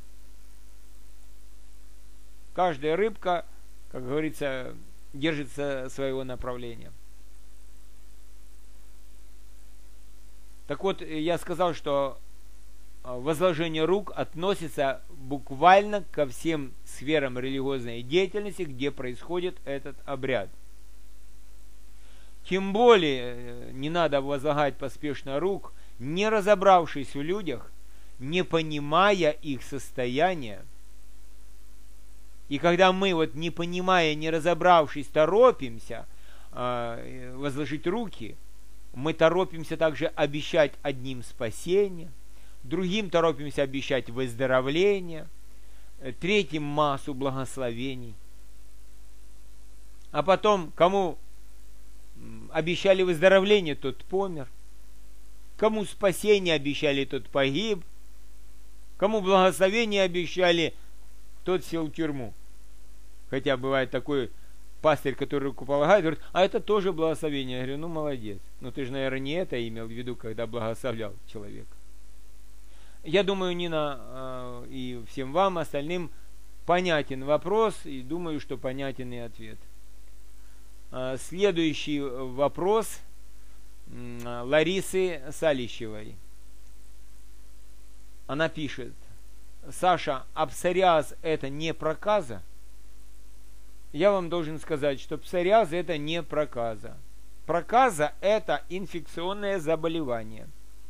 Каждая рыбка, как говорится, держится своего направления. Так вот, я сказал, что возложение рук относится буквально ко всем сферам религиозной деятельности, где происходит этот обряд. Тем более не надо возлагать поспешно рук, не разобравшись в людях, не понимая их состояния. И когда мы, вот не понимая, не разобравшись, торопимся возложить руки, мы торопимся также обещать одним спасение, другим торопимся обещать выздоровление, третьим массу благословений. А потом, кому обещали выздоровление, тот помер. Кому спасение обещали, тот погиб. Кому благословение обещали, тот сел в тюрьму. Хотя бывает такой пастырь, который руку полагает, говорит, а это тоже благословение. Я говорю, ну молодец. Но ты же, наверное, не это имел в виду, когда благословлял человека. Я думаю, Нина, и всем вам, остальным, понятен вопрос, и думаю, что понятен и ответ. Следующий вопрос Ларисы Салищевой. Она пишет: Саша, а псориаз это не проказа? Я вам должен сказать, что псориаз это не проказа. Проказа это инфекционное заболевание.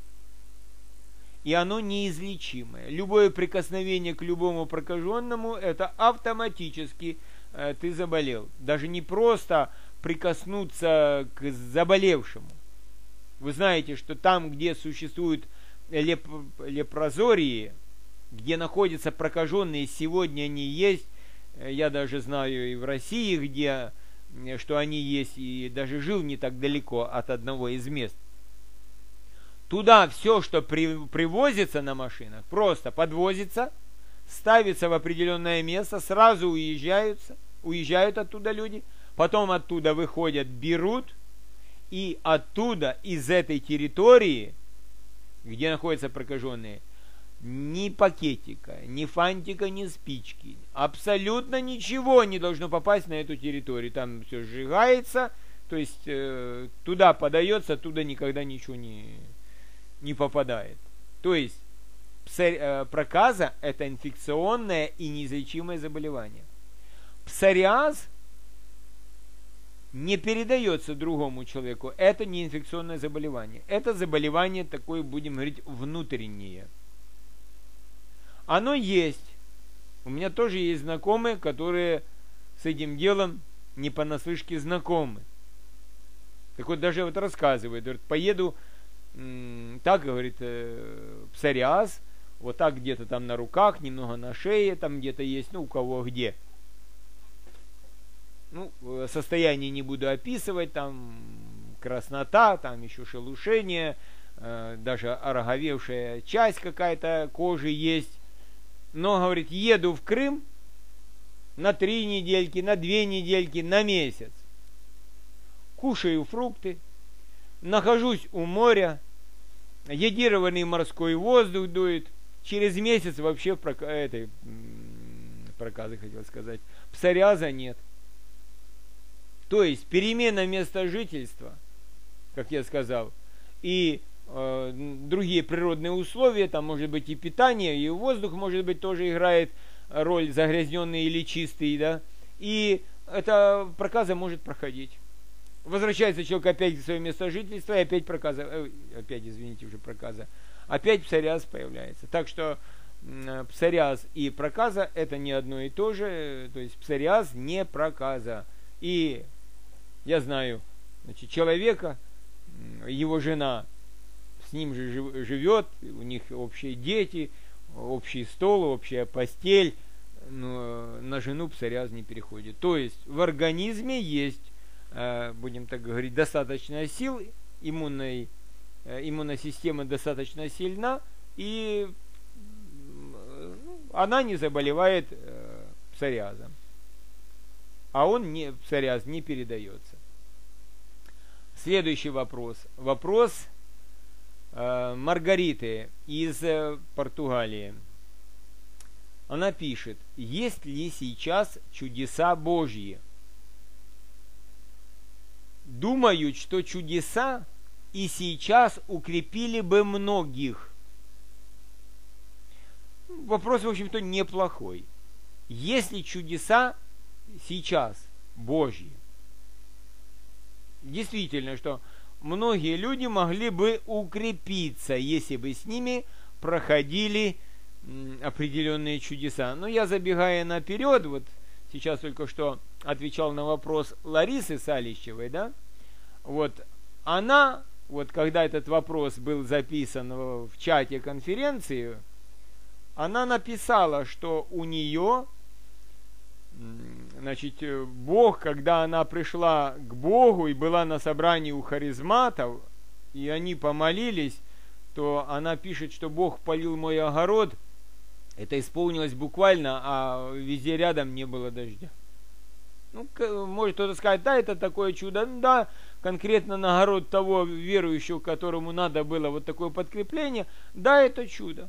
И оно неизлечимое. Любое прикосновение к любому прокаженному это автоматически ты заболел. Даже не просто прикоснуться к заболевшему. Вы знаете, что там, где существуют лепрозории, где находятся прокаженные, сегодня они есть, я даже знаю и в России, где, что они есть, и даже жил не так далеко от одного из мест. Туда все, что привозится на машинах, просто подвозится, ставится в определенное место, сразу уезжают оттуда люди, потом оттуда выходят, берут, и оттуда, из этой территории, где находятся прокаженные, ни пакетика, ни фантика, ни спички, абсолютно ничего не должно попасть на эту территорию. Там все сжигается, то есть туда подается, оттуда никогда ничего не попадает. То есть проказа это инфекционное и неизлечимое заболевание. Псориаз не передается другому человеку. Это не инфекционное заболевание. Это заболевание такое, будем говорить, внутреннее. Оно есть. У меня тоже есть знакомые, которые с этим делом не понаслышке знакомы. Так вот, даже вот рассказывает, говорит, поеду, так, говорит, псориаз, вот так где-то там на руках, немного на шее, там где-то есть, ну, у кого где. Ну, состояние не буду описывать, там краснота, там еще шелушение, даже ороговевшая часть какая-то кожи есть. Но, говорит, еду в Крым на 3 недельки, на 2 недельки, на месяц. Кушаю фрукты, нахожусь у моря, йодированный морской воздух дует. Через месяц вообще проказы, хотел сказать, псориаза нет. То есть перемена места жительства, как я сказал, и другие природные условия, там может быть и питание, и воздух, может быть, тоже играет роль, загрязненный или чистый, да, и эта проказа может проходить. Возвращается человек опять в свое место жительства, и опять проказа, опять псориаз появляется. Так что псориаз и проказа это не одно и то же, то есть псориаз не проказа. И я знаю, значит, человека, его жена с ним же живет, у них общие дети, общий стол, общая постель, но на жену псориаз не переходит. То есть в организме есть, будем так говорить, достаточно сил, иммунная система достаточно сильна, и она не заболевает псориазом. А псориаз не передается. Следующий вопрос. Вопрос Маргариты из Португалии. Она пишет: есть ли сейчас чудеса Божьи? Думаю, что чудеса и сейчас укрепили бы многих. Вопрос, в общем-то, неплохой. Если чудеса сейчас Божьи, действительно, что многие люди могли бы укрепиться, если бы с ними проходили определенные чудеса. Но я, забегая наперед, вот сейчас только что отвечал на вопрос Ларисы Салищевой, да, вот она, вот когда этот вопрос был записан в чате конференции, она написала, что у нее, значит, Бог, когда она пришла к Богу и была на собрании у харизматов, и они помолились, то она пишет, что Бог полил мой огород. Это исполнилось буквально, а везде рядом не было дождя. Ну, может кто-то сказать, да, это такое чудо. Да, конкретно на огород того верующего, которому надо было вот такое подкрепление, да, это чудо.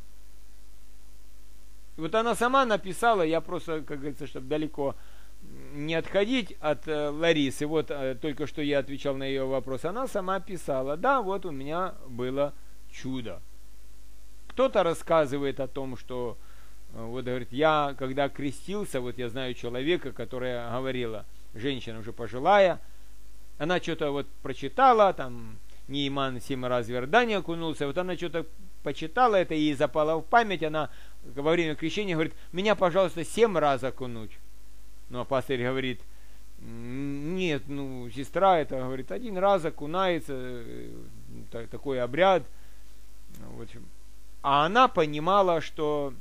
Вот она сама написала, я просто, как говорится, чтобы далеко не отходить от Ларисы, вот только что я отвечал на ее вопрос, она сама писала, да, вот у меня было чудо. Кто-то рассказывает о том, что, вот говорит, я когда крестился, вот я знаю человека, которая говорила, женщина уже пожилая, она что-то вот прочитала, там, Нейман 7 раз в Иордане окунулся, вот она что-то почитала, это ей запало в память, она во время крещения говорит, меня, пожалуйста, 7 раз окунуть. Ну, а пастырь говорит, нет, ну, сестра это, говорит, 1 раз окунается, такой обряд. В общем. А она понимала, что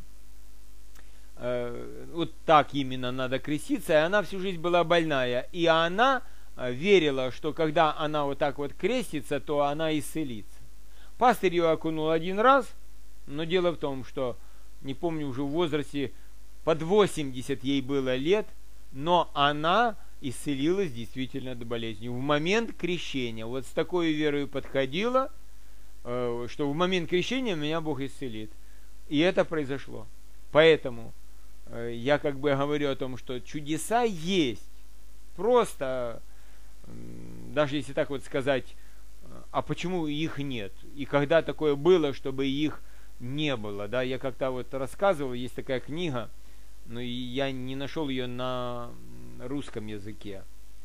вот так именно надо креститься, и она всю жизнь была больная. И она верила, что когда она вот так вот крестится, то она исцелится. Пастырь ее окунул 1 раз, но дело в том, что, не помню, уже в возрасте под 80 ей было лет, но она исцелилась действительно от болезни. В момент крещения, вот с такой верой подходила, что в момент крещения меня Бог исцелит. И это произошло. Поэтому я как бы говорю о том, что чудеса есть. Просто, даже если так вот сказать, а почему их нет? И когда такое было, чтобы их не было? Да? Я как-то вот рассказывал, есть такая книга, но я не нашел ее на русском языке.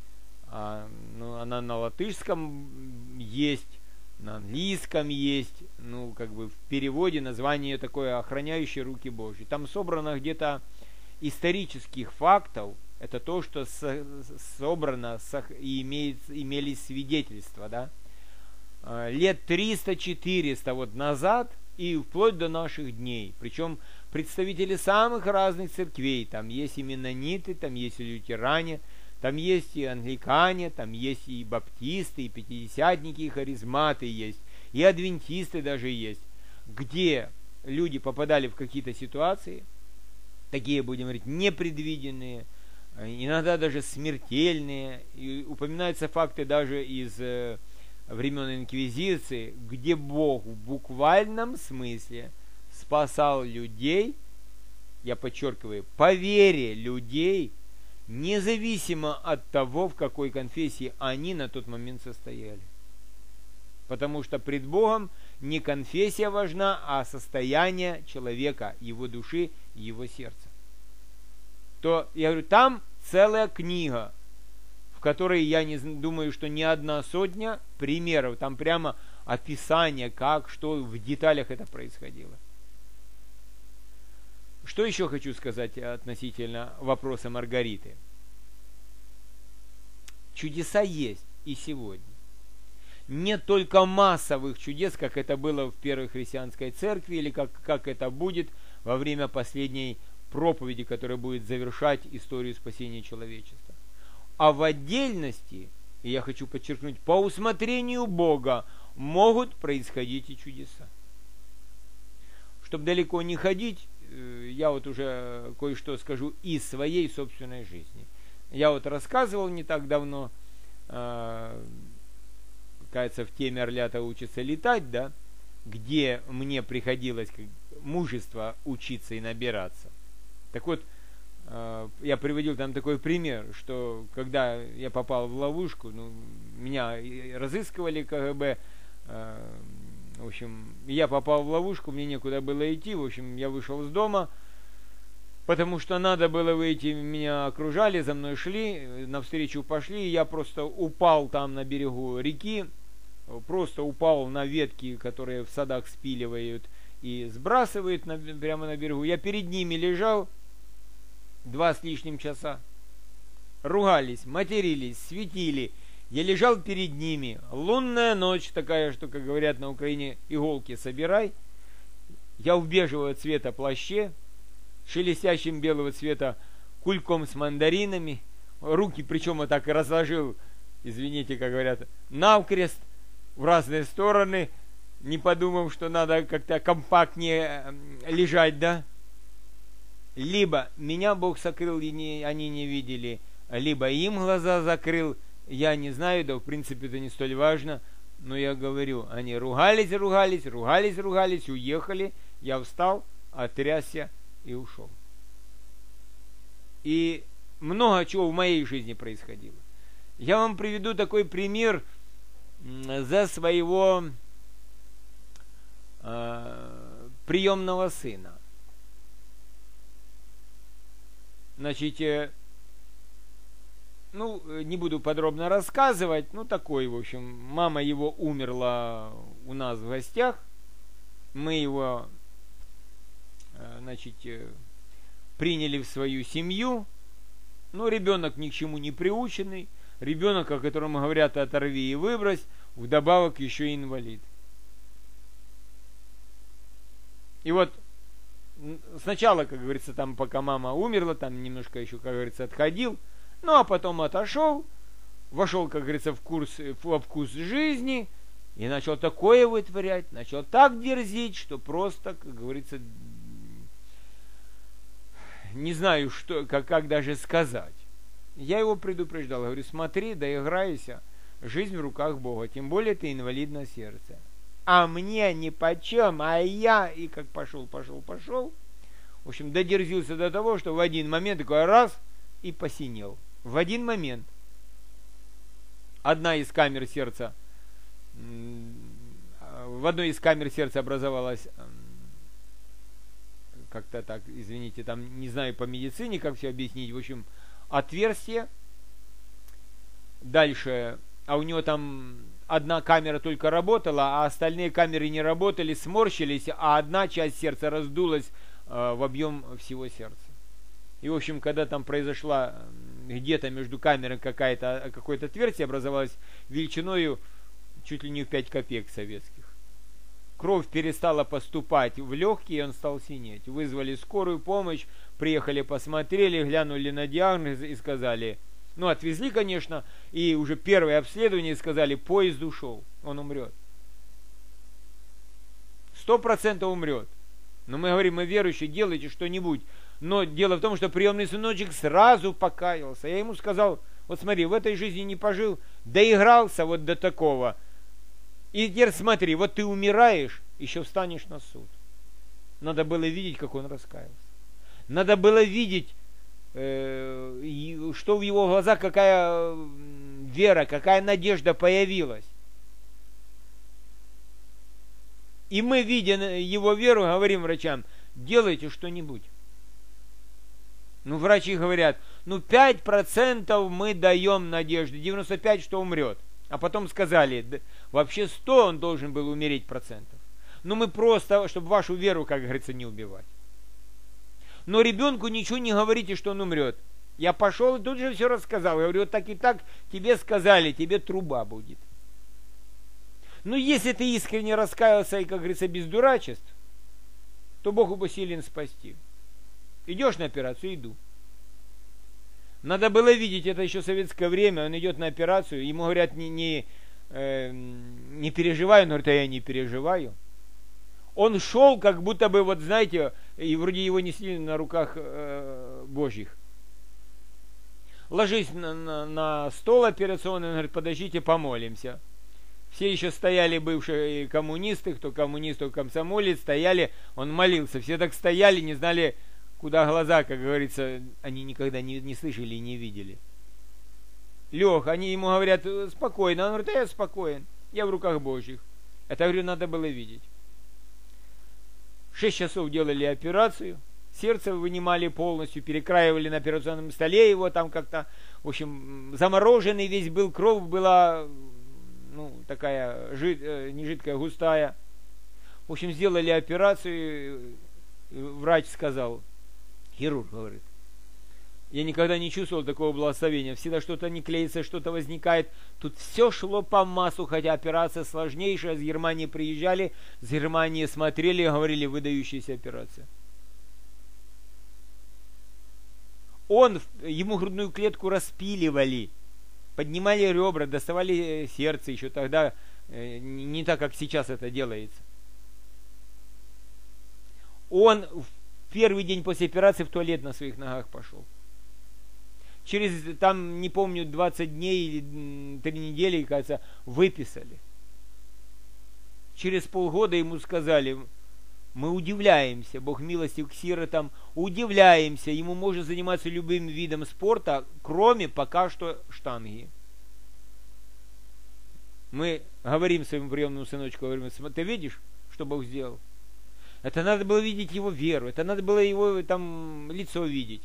Ну, она на латышском есть, на английском есть, ну, как бы в переводе название ее такое «Охраняющие руки Божьи». Там собрано где-то исторических фактов, это то, что собрано и имелись свидетельства, да, лет 300-400 вот назад и вплоть до наших дней. Причем представители самых разных церквей, там есть и меннониты, там есть и лютеране, там есть и англикане, там есть и баптисты, и пятидесятники, и харизматы есть, и адвентисты даже есть, где люди попадали в какие-то ситуации, такие, будем говорить, непредвиденные, иногда даже смертельные, и упоминаются факты даже из времен Инквизиции, где Бог в буквальном смысле спасал людей, я подчеркиваю, по вере людей, независимо от того, в какой конфессии они на тот момент состояли. Потому что пред Богом не конфессия важна, а состояние человека, его души и его сердца. То, я говорю, там целая книга, в которой, я не думаю, что не 1 сотня примеров, там прямо описание, как, что в деталях это происходило. Что еще хочу сказать относительно вопроса Маргариты? Чудеса есть и сегодня. Нет только массовых чудес, как это было в первой христианской церкви, или как это будет во время последней проповеди, которая будет завершать историю спасения человечества. А в отдельности, и я хочу подчеркнуть, по усмотрению Бога могут происходить и чудеса. Чтобы далеко не ходить, я вот уже кое-что скажу из своей собственной жизни. Я вот рассказывал не так давно, кажется, в теме «Орлята учатся летать», да, где мне приходилось мужество учиться и набираться. Так вот, я приводил там такой пример, что когда я попал в ловушку, меня разыскивали КГБ, В общем, я попал в ловушку, мне некуда было идти. В общем, я вышел из дома, потому что надо было выйти, меня окружали, за мной шли, навстречу пошли, и я просто упал там на берегу реки, просто упал на ветки, которые в садах спиливают и сбрасывают прямо на берегу. Я перед ними лежал 2 с лишним часа. Ругались, матерились, светили. Я лежал перед ними. Лунная ночь такая, что, как говорят на Украине, иголки собирай. Я в бежевого цвета плаще, шелестящим белого цвета кульком с мандаринами. Руки, причем, вот так и разложил, извините, как говорят, навкрест в разные стороны, не подумав, что надо как-то компактнее лежать, да? Либо меня Бог сокрыл, и они не видели, либо им глаза закрыл, я не знаю, да в принципе это не столь важно, но я говорю, они ругались, уехали, я встал, отрясся и ушел. И много чего в моей жизни происходило. Я вам приведу такой пример за своего приемного сына. Значит, не буду подробно рассказывать, такой, в общем, мама его умерла у нас в гостях, мы его, приняли в свою семью, ребенок ни к чему не приученный, ребенок, о котором говорят, оторви и выбрось, вдобавок еще и инвалид. И вот сначала, как говорится, там пока мама умерла, там немножко еще, как говорится, отходил, а потом отошел, вошел, как говорится, во вкус жизни и начал такое вытворять, начал так дерзить, что просто, как говорится, не знаю, как даже сказать. Я его предупреждал, говорю, смотри, доиграйся, жизнь в руках Бога, тем более ты инвалид на сердце. А мне нипочем, а я, и как пошел. В общем, додерзился до того, что в один момент такой раз и посинел. В один момент. В одной из камер сердца образовалась, как-то так, извините, там не знаю по медицине, как все объяснить, в общем, отверстие. Дальше, а у него там одна камера только работала, а остальные камеры не работали, сморщились, а одна часть сердца раздулась в объем всего сердца. И, в общем, когда там произошла где-то между камерами какое-то отверстие образовалось величиною чуть ли не в 5 копеек советских. Кровь перестала поступать в легкие, и он стал синеть. Вызвали скорую помощь, приехали, посмотрели, глянули на диагноз и сказали, отвезли, конечно, и уже первое обследование сказали, поезд ушел, он умрет. 100% умрет. Но мы говорим, мы верующие, делайте что-нибудь. Но дело в том, что приемный сыночек сразу покаялся. Я ему сказал, вот смотри, в этой жизни не пожил, доигрался вот до такого. И теперь смотри, вот ты умираешь, еще встанешь на суд. Надо было видеть, как он раскаялся. Надо было видеть, что в его глазах, какая вера, какая надежда появилась. И мы, видя его веру, говорим врачам, делайте что-нибудь. Врачи говорят, 5% мы даем надежды, 95% что умрет. А потом сказали, вообще 100 он должен был умереть процентов. Мы просто, чтобы вашу веру, как говорится, не убивать. Но ребенку ничего не говорите, что он умрет. Я пошел и тут же все рассказал. Я говорю, вот так и так тебе сказали, тебе труба будет. Если ты искренне раскаялся и, как говорится, без дурачеств, то Бог посилен спасти. Идешь на операцию, иду. Надо было видеть, это еще советское время, он идет на операцию, ему говорят, не переживай, он говорит, а я не переживаю. Он шел, как будто бы, вот знаете, и вроде его несли на руках Божьих. Ложись на стол операционный, он говорит, подождите, помолимся. Все еще стояли бывшие коммунисты, кто коммунист, кто комсомолец, стояли, он молился. Все так стояли, не знали, куда глаза, как говорится, они никогда не слышали и не видели. Лех, они ему говорят, спокойно. Он говорит, я спокоен, я в руках Божьих. Это, говорю, надо было видеть. 6 часов делали операцию, сердце вынимали полностью, перекраивали на операционном столе его там как-то, в общем, замороженный весь был, кровь была, ну, такая, не жидкая, густая. В общем, сделали операцию, врач сказал, хирург говорит, я никогда не чувствовал такого благословения, всегда что-то не клеится, что-то возникает. Тут все шло по массу, хотя операция сложнейшая, с Германии приезжали, с Германии смотрели, говорили, выдающаяся операция. Ему грудную клетку распиливали, поднимали ребра, доставали сердце, еще тогда не так, как сейчас это делается. Он в первый день после операции в туалет на своих ногах пошел. Через, там, не помню, 20 дней или 3 недели, кажется, выписали. Через полгода ему сказали, мы удивляемся, Бог милостив к сиротам, удивляемся, ему можно заниматься любым видом спорта, кроме пока что штанги. Мы говорим своему приемному сыночку, говорим, ты видишь, что Бог сделал? Это надо было видеть его веру, это надо было его там лицо видеть.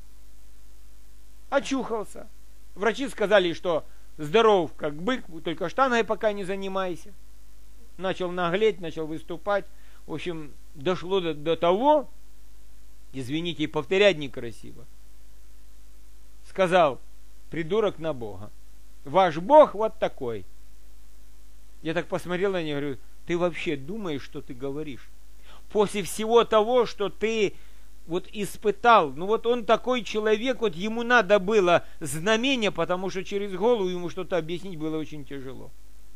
Очухался. Врачи сказали, что здоров как бык, только штангой пока не занимайся. Начал наглеть, начал выступать. В общем, дошло до того, извините, повторять некрасиво. Сказал, придурок на Бога. Ваш Бог вот такой. Я так посмотрел на него и говорю, ты вообще думаешь, что ты говоришь? После всего того, что ты вот испытал, ну вот он такой человек, вот ему надо было знамение, потому что через голову ему что-то объяснить было очень тяжело.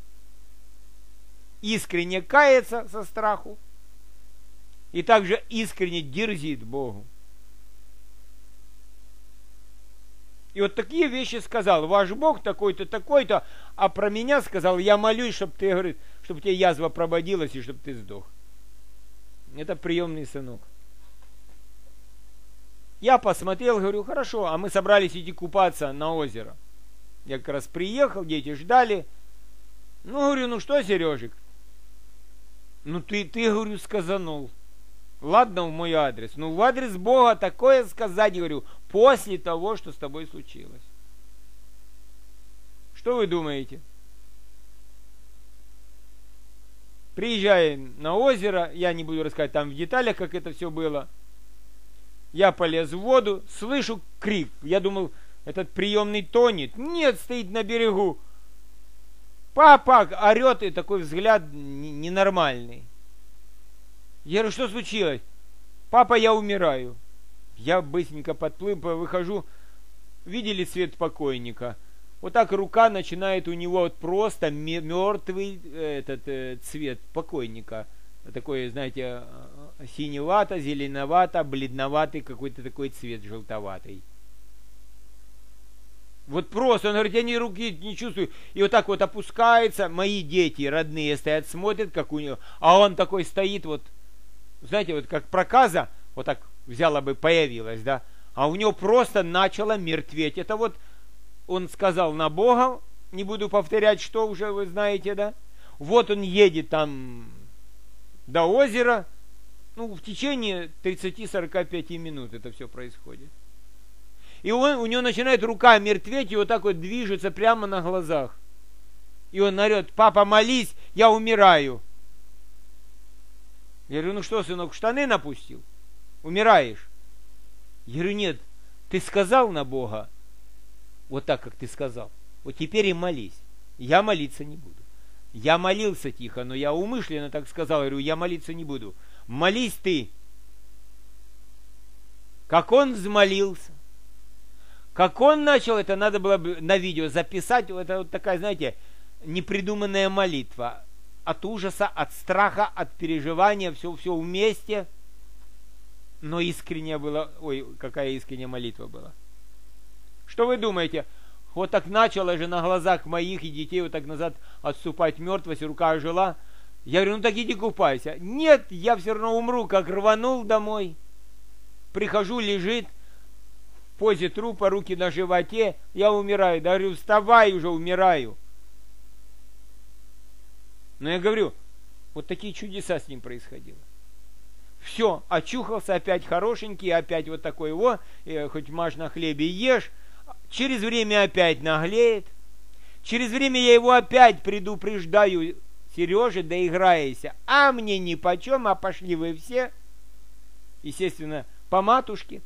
Искренне кается со страху и также искренне дерзит Богу. И вот такие вещи сказал, ваш Бог такой-то, такой-то, а про меня сказал, я молюсь, чтобы ты, говорит, чтобы тебе язва прободилась и чтобы ты сдох. Это приемный сынок. Я посмотрел, говорю, хорошо, а мы собрались идти купаться на озеро. Я как раз приехал, дети ждали. Ну, говорю, ну что, Сережик? Ну, ты, говорю, сказанул. Ладно, в мой адрес. Ну, в адрес Бога такое сказать, говорю, после того, что с тобой случилось. Что вы думаете? Приезжаем на озеро, я не буду рассказывать там в деталях, как это все было. Я полез в воду, слышу крик. Я думал, этот приемный тонет. Нет, стоит на берегу. Папа орет, и такой взгляд ненормальный. Я говорю, что случилось? Папа, я умираю. Я быстренько подплыл, выхожу. Видели цвет покойника? Вот так рука начинает у него вот просто мертвый цвет покойника. Такой, знаете, синевато, зеленовато, бледноватый какой-то такой цвет желтоватый. Вот просто, он говорит, я ни руки не чувствую. И вот так вот опускается, мои дети родные стоят, смотрят, как у него, а он такой стоит, вот, знаете, вот как проказа, вот так взяла бы, появилась, да, а у него просто начало мертветь. Это вот он сказал на Бога, не буду повторять, что уже вы знаете, да. Вот он едет там до озера, ну, в течение 30-45 минут это все происходит. И у него начинает рука мертветь, и вот так вот движется прямо на глазах. И он орет, папа, молись, я умираю. Я говорю, ну что, сынок, штаны напустил? Умираешь? Я говорю, нет, ты сказал на Бога, вот так, как ты сказал. Вот теперь и молись. Я молиться не буду. Я молился тихо, но я умышленно так сказал. Я говорю, я молиться не буду. Молись ты. Как он взмолился. Как он начал, это надо было бы на видео записать. Это вот такая, знаете, непридуманная молитва. От ужаса, от страха, от переживания, все вместе. Но искренняя была. Ой, какая искренняя молитва была. Что вы думаете? Вот так начало же на глазах моих и детей вот так назад отступать мертвость, рука ожила. Я говорю, ну так иди купайся. Нет, я все равно умру, как рванул домой. Прихожу, лежит в позе трупа, руки на животе, я умираю. Да говорю, вставай уже, умираю. Но я говорю, Вот такие чудеса с ним происходило. Все, очухался, опять хорошенький, опять вот такой хоть маш на хлебе ешь. Через время опять наглеет. Через время я его опять предупреждаю: Сережа, доиграйся. А мне нипочем, а пошли вы все. Естественно, по матушке.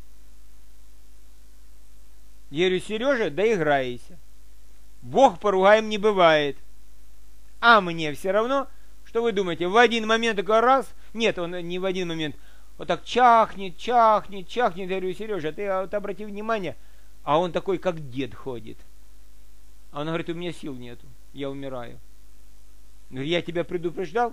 Я говорю: Сережа, доиграйся. Бог поругаем не бывает. А мне все равно. Что вы думаете, в один момент такой раз? Нет, он не в один момент. Вот так чахнет. Я говорю: Сережа, ты вот обрати внимание. А он такой, как дед ходит. А он говорит: у меня сил нету, я умираю. Говорю: я тебя предупреждал?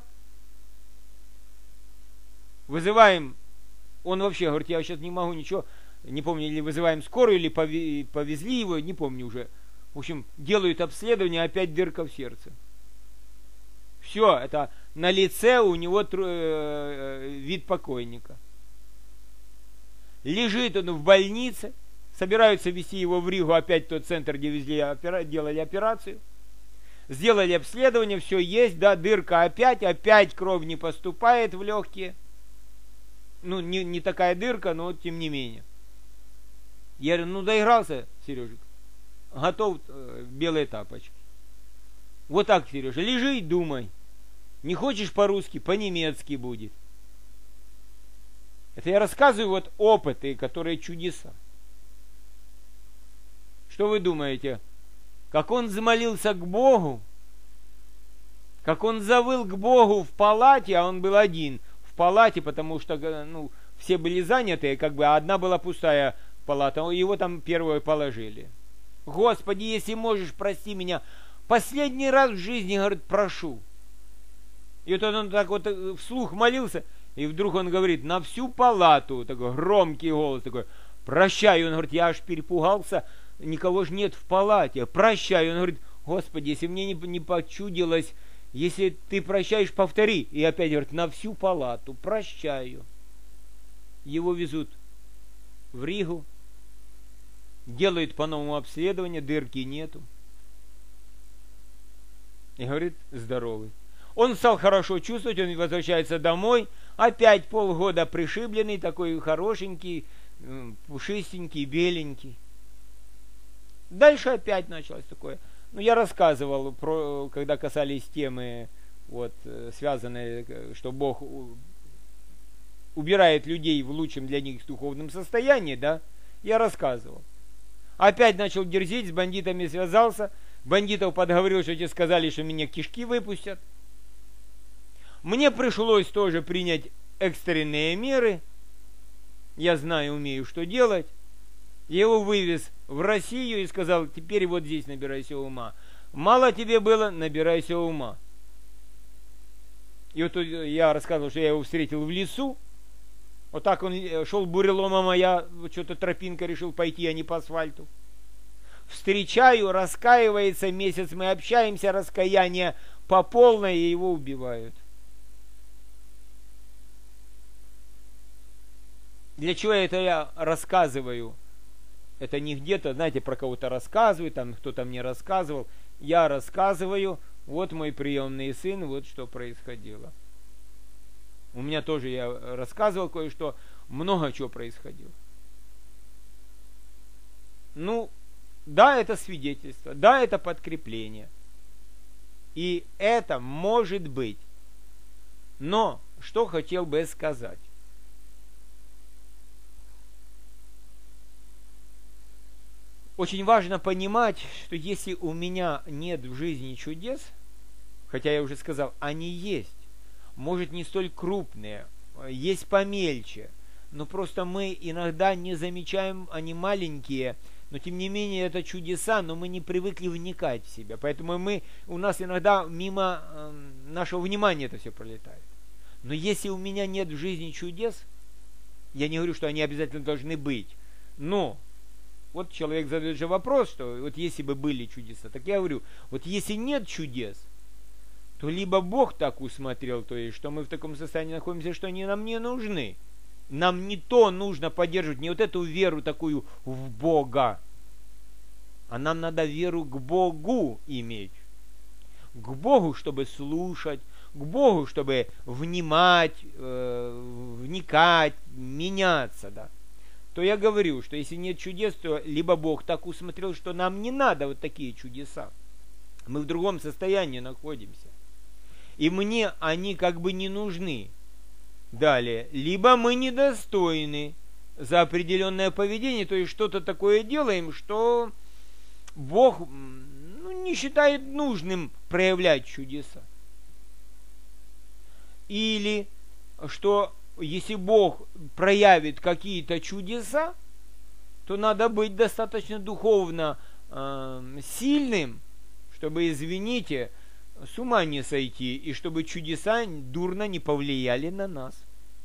Вызываем. Он вообще говорит: я сейчас не могу ничего. Не помню, или вызываем скорую, или повезли его, не помню уже. В общем, делают обследование, опять дырка в сердце. Все, это на лице у него вид покойника. Лежит он в больнице, собираются везти его в Ригу, опять в тот центр, где делали операцию. Сделали обследование, все есть, да, дырка опять кровь не поступает в легкие. Ну, не такая дырка, но тем не менее. Я говорю: ну, доигрался, Сережик, готов белые тапочки. Вот так, Сережа, лежи и думай. Не хочешь по-русски, по-немецки будет. Это я рассказываю вот опыты, которые чудеса. Что вы думаете? Как он замолился к Богу, как он завыл к Богу в палате, а он был один в палате, потому что все были заняты, а одна была пустая палата, его там первого положили. Господи, если можешь, прости меня, последний раз в жизни, говорит, прошу. И вот он так вот вслух молился, и вдруг он говорит на всю палату, такой громкий голос такой: прощай. Он говорит: я аж перепугался, никого же нет в палате, прощай. Он говорит: Господи, если мне не почудилось, если ты прощаешь, повтори. И опять говорит: на всю палату, прощаю. Его везут в Ригу, делают по-новому обследование, дырки нету. И говорит: здоровый. Он стал хорошо чувствовать, он возвращается домой, опять полгода пришибленный, такой хорошенький, пушистенький, беленький. Дальше опять началось такое. Я рассказывал, когда касались темы, связанной, что Бог убирает людей в лучшем для них духовном состоянии, да, я рассказывал. Опять начал дерзить, с бандитами связался, бандитов подговорил, что те сказали, что меня кишки выпустят. Мне пришлось тоже принять экстренные меры. Я знаю, умею, что делать. Я его вывез в Россию и сказал: теперь вот здесь набирайся ума. Мало тебе было, набирайся ума. И вот я рассказывал, что я его встретил в лесу. Вот так он шел буреломом, а я что-то тропинка решил пойти, а не по асфальту. Встречаю, раскаивается, месяц мы общаемся, раскаяние по полной, и его убивают. Для чего это я рассказываю? Это не где-то, знаете, про кого-то рассказываю, там кто-то мне рассказывал. Я рассказываю, вот мой приемный сын, вот что происходило. У меня тоже, я рассказывал кое-что, много чего происходило. Да, это свидетельство, да, это подкрепление. И это может быть. Но, что хотел бы сказать. Очень важно понимать, что если у меня нет в жизни чудес, хотя я уже сказал, они есть, может не столь крупные, есть помельче, но просто мы иногда не замечаем, они маленькие, но тем не менее это чудеса, но мы не привыкли вникать в себя, поэтому у нас иногда мимо нашего внимания это все пролетает. Но если у меня нет в жизни чудес, я не говорю, что они обязательно должны быть, но вот человек задает же вопрос, что вот если бы были чудеса, так я говорю, вот если нет чудес, то либо Бог так усмотрел, то есть, что мы в таком состоянии находимся, что они нам не нужны. Нам не то нужно поддерживать, не вот эту веру такую в Бога, а нам надо веру к Богу иметь. К Богу, чтобы слушать, к Богу, чтобы внимать, вникать, меняться, да, то я говорю, что если нет чудес, то либо Бог так усмотрел, что нам не надо вот такие чудеса. Мы в другом состоянии находимся. И мне они как бы не нужны. Далее. Либо мы недостойны за определенное поведение, то есть что-то такое делаем, что Бог не считает нужным проявлять чудеса. Или что если Бог проявит какие-то чудеса, то надо быть достаточно духовно сильным, чтобы, извините, с ума не сойти, и чтобы чудеса дурно не повлияли на нас.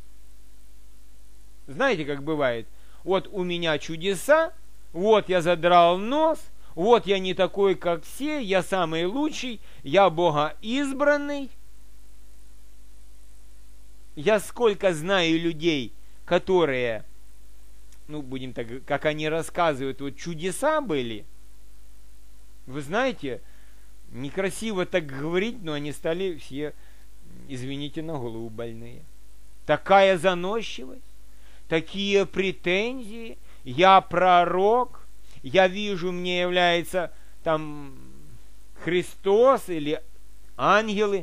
Знаете, как бывает? Вот у меня чудеса, вот я задрал нос, вот я не такой, как все, я самый лучший, я Бога избранный. Я сколько знаю людей, которые, будем так, как они рассказывают, вот чудеса были. Вы знаете, некрасиво так говорить, но они стали все, извините, на голову больные. Такая заносчивость, такие претензии, я пророк, я вижу, мне является там Христос или ангелы.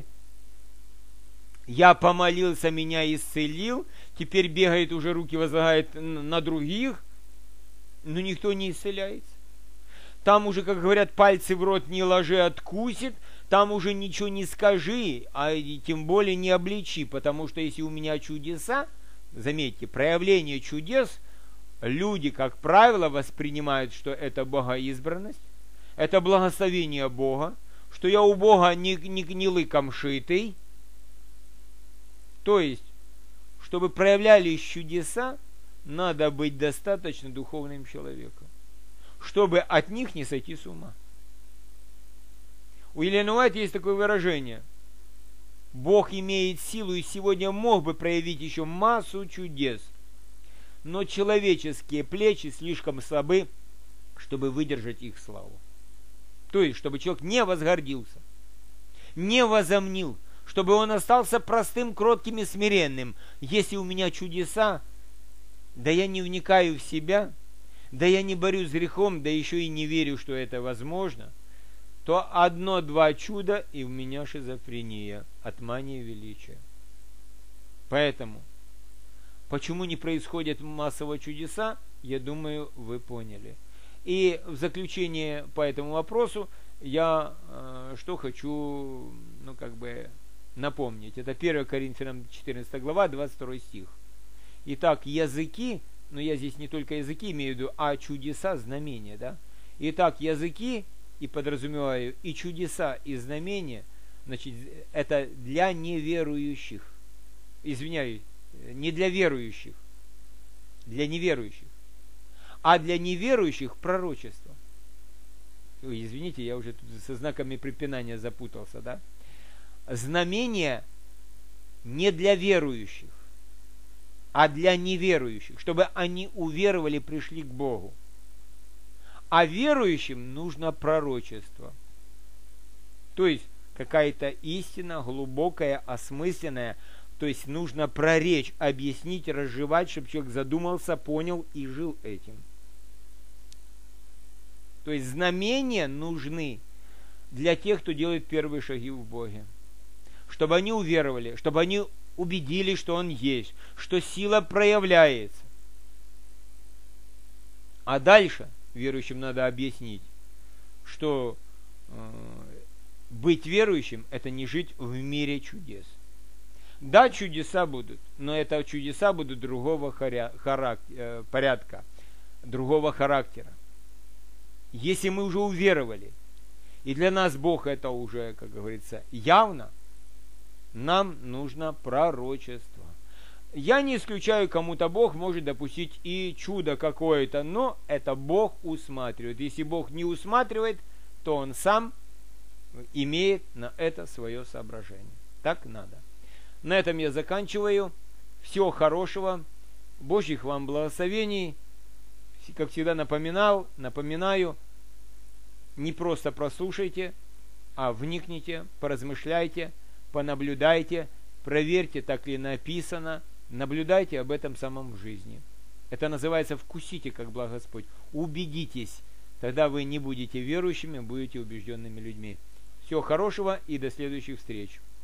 Я помолился, меня исцелил, теперь бегает, уже руки возлагает на других, но никто не исцеляется. Там уже, как говорят, пальцы в рот не ложи, откусит, там уже ничего не скажи, а тем более не обличи, потому что если у меня чудеса, заметьте, проявление чудес, люди, как правило, воспринимают, что это богоизбранность, это благословение Бога, что я у Бога не лыком шитый. То есть, чтобы проявлялись чудеса, надо быть достаточно духовным человеком, чтобы от них не сойти с ума. У Елены Уайт есть такое выражение: Бог имеет силу и сегодня мог бы проявить еще массу чудес, но человеческие плечи слишком слабы, чтобы выдержать их славу. То есть, чтобы человек не возгордился, не возомнил, чтобы он остался простым, кротким и смиренным. Если у меня чудеса, да я не вникаю в себя, да я не борюсь с грехом, да еще и не верю, что это возможно, то 1-2 чуда, и у меня шизофрения от мании величия. Поэтому, почему не происходят массово чудеса, я думаю, вы поняли. И в заключение по этому вопросу я что хочу, напомнить. Это 1 Коринфянам 14 глава, 22 стих. Итак, языки, но я здесь не только языки имею в виду, а чудеса, знамения, да? Итак, языки, и подразумеваю, и чудеса, и знамения, значит, это для неверующих. Извиняюсь, не для верующих, для неверующих. А для неверующих пророчество. Ой, извините, я уже тут со знаками препинания запутался, да? Знамения не для верующих, а для неверующих, чтобы они уверовали, пришли к Богу. А верующим нужно пророчество. То есть какая-то истина глубокая, осмысленная. То есть нужно проречь, объяснить, разжевать, чтобы человек задумался, понял и жил этим. То есть знамения нужны для тех, кто делает первые шаги в Боге. Чтобы они уверовали, чтобы они убедились, что Он есть, что сила проявляется. А дальше верующим надо объяснить, что быть верующим – это не жить в мире чудес. Да, чудеса будут, но это чудеса будут другого порядка, другого характера. Если мы уже уверовали, и для нас Бог это уже, как говорится, явно, нам нужно пророчество. Я не исключаю, кому-то Бог может допустить и чудо какое-то, но это Бог усматривает. Если Бог не усматривает, то Он сам имеет на это свое соображение. Так надо. На этом я заканчиваю. Всего хорошего. Божьих вам благословений. Как всегда напоминаю, не просто прослушайте, а вникните, поразмышляйте, понаблюдайте, проверьте, так ли написано, наблюдайте об этом самом в жизни. Это называется «вкусите, как благ Господь». Убедитесь, тогда вы не будете верующими, будете убежденными людьми. Всего хорошего и до следующих встреч.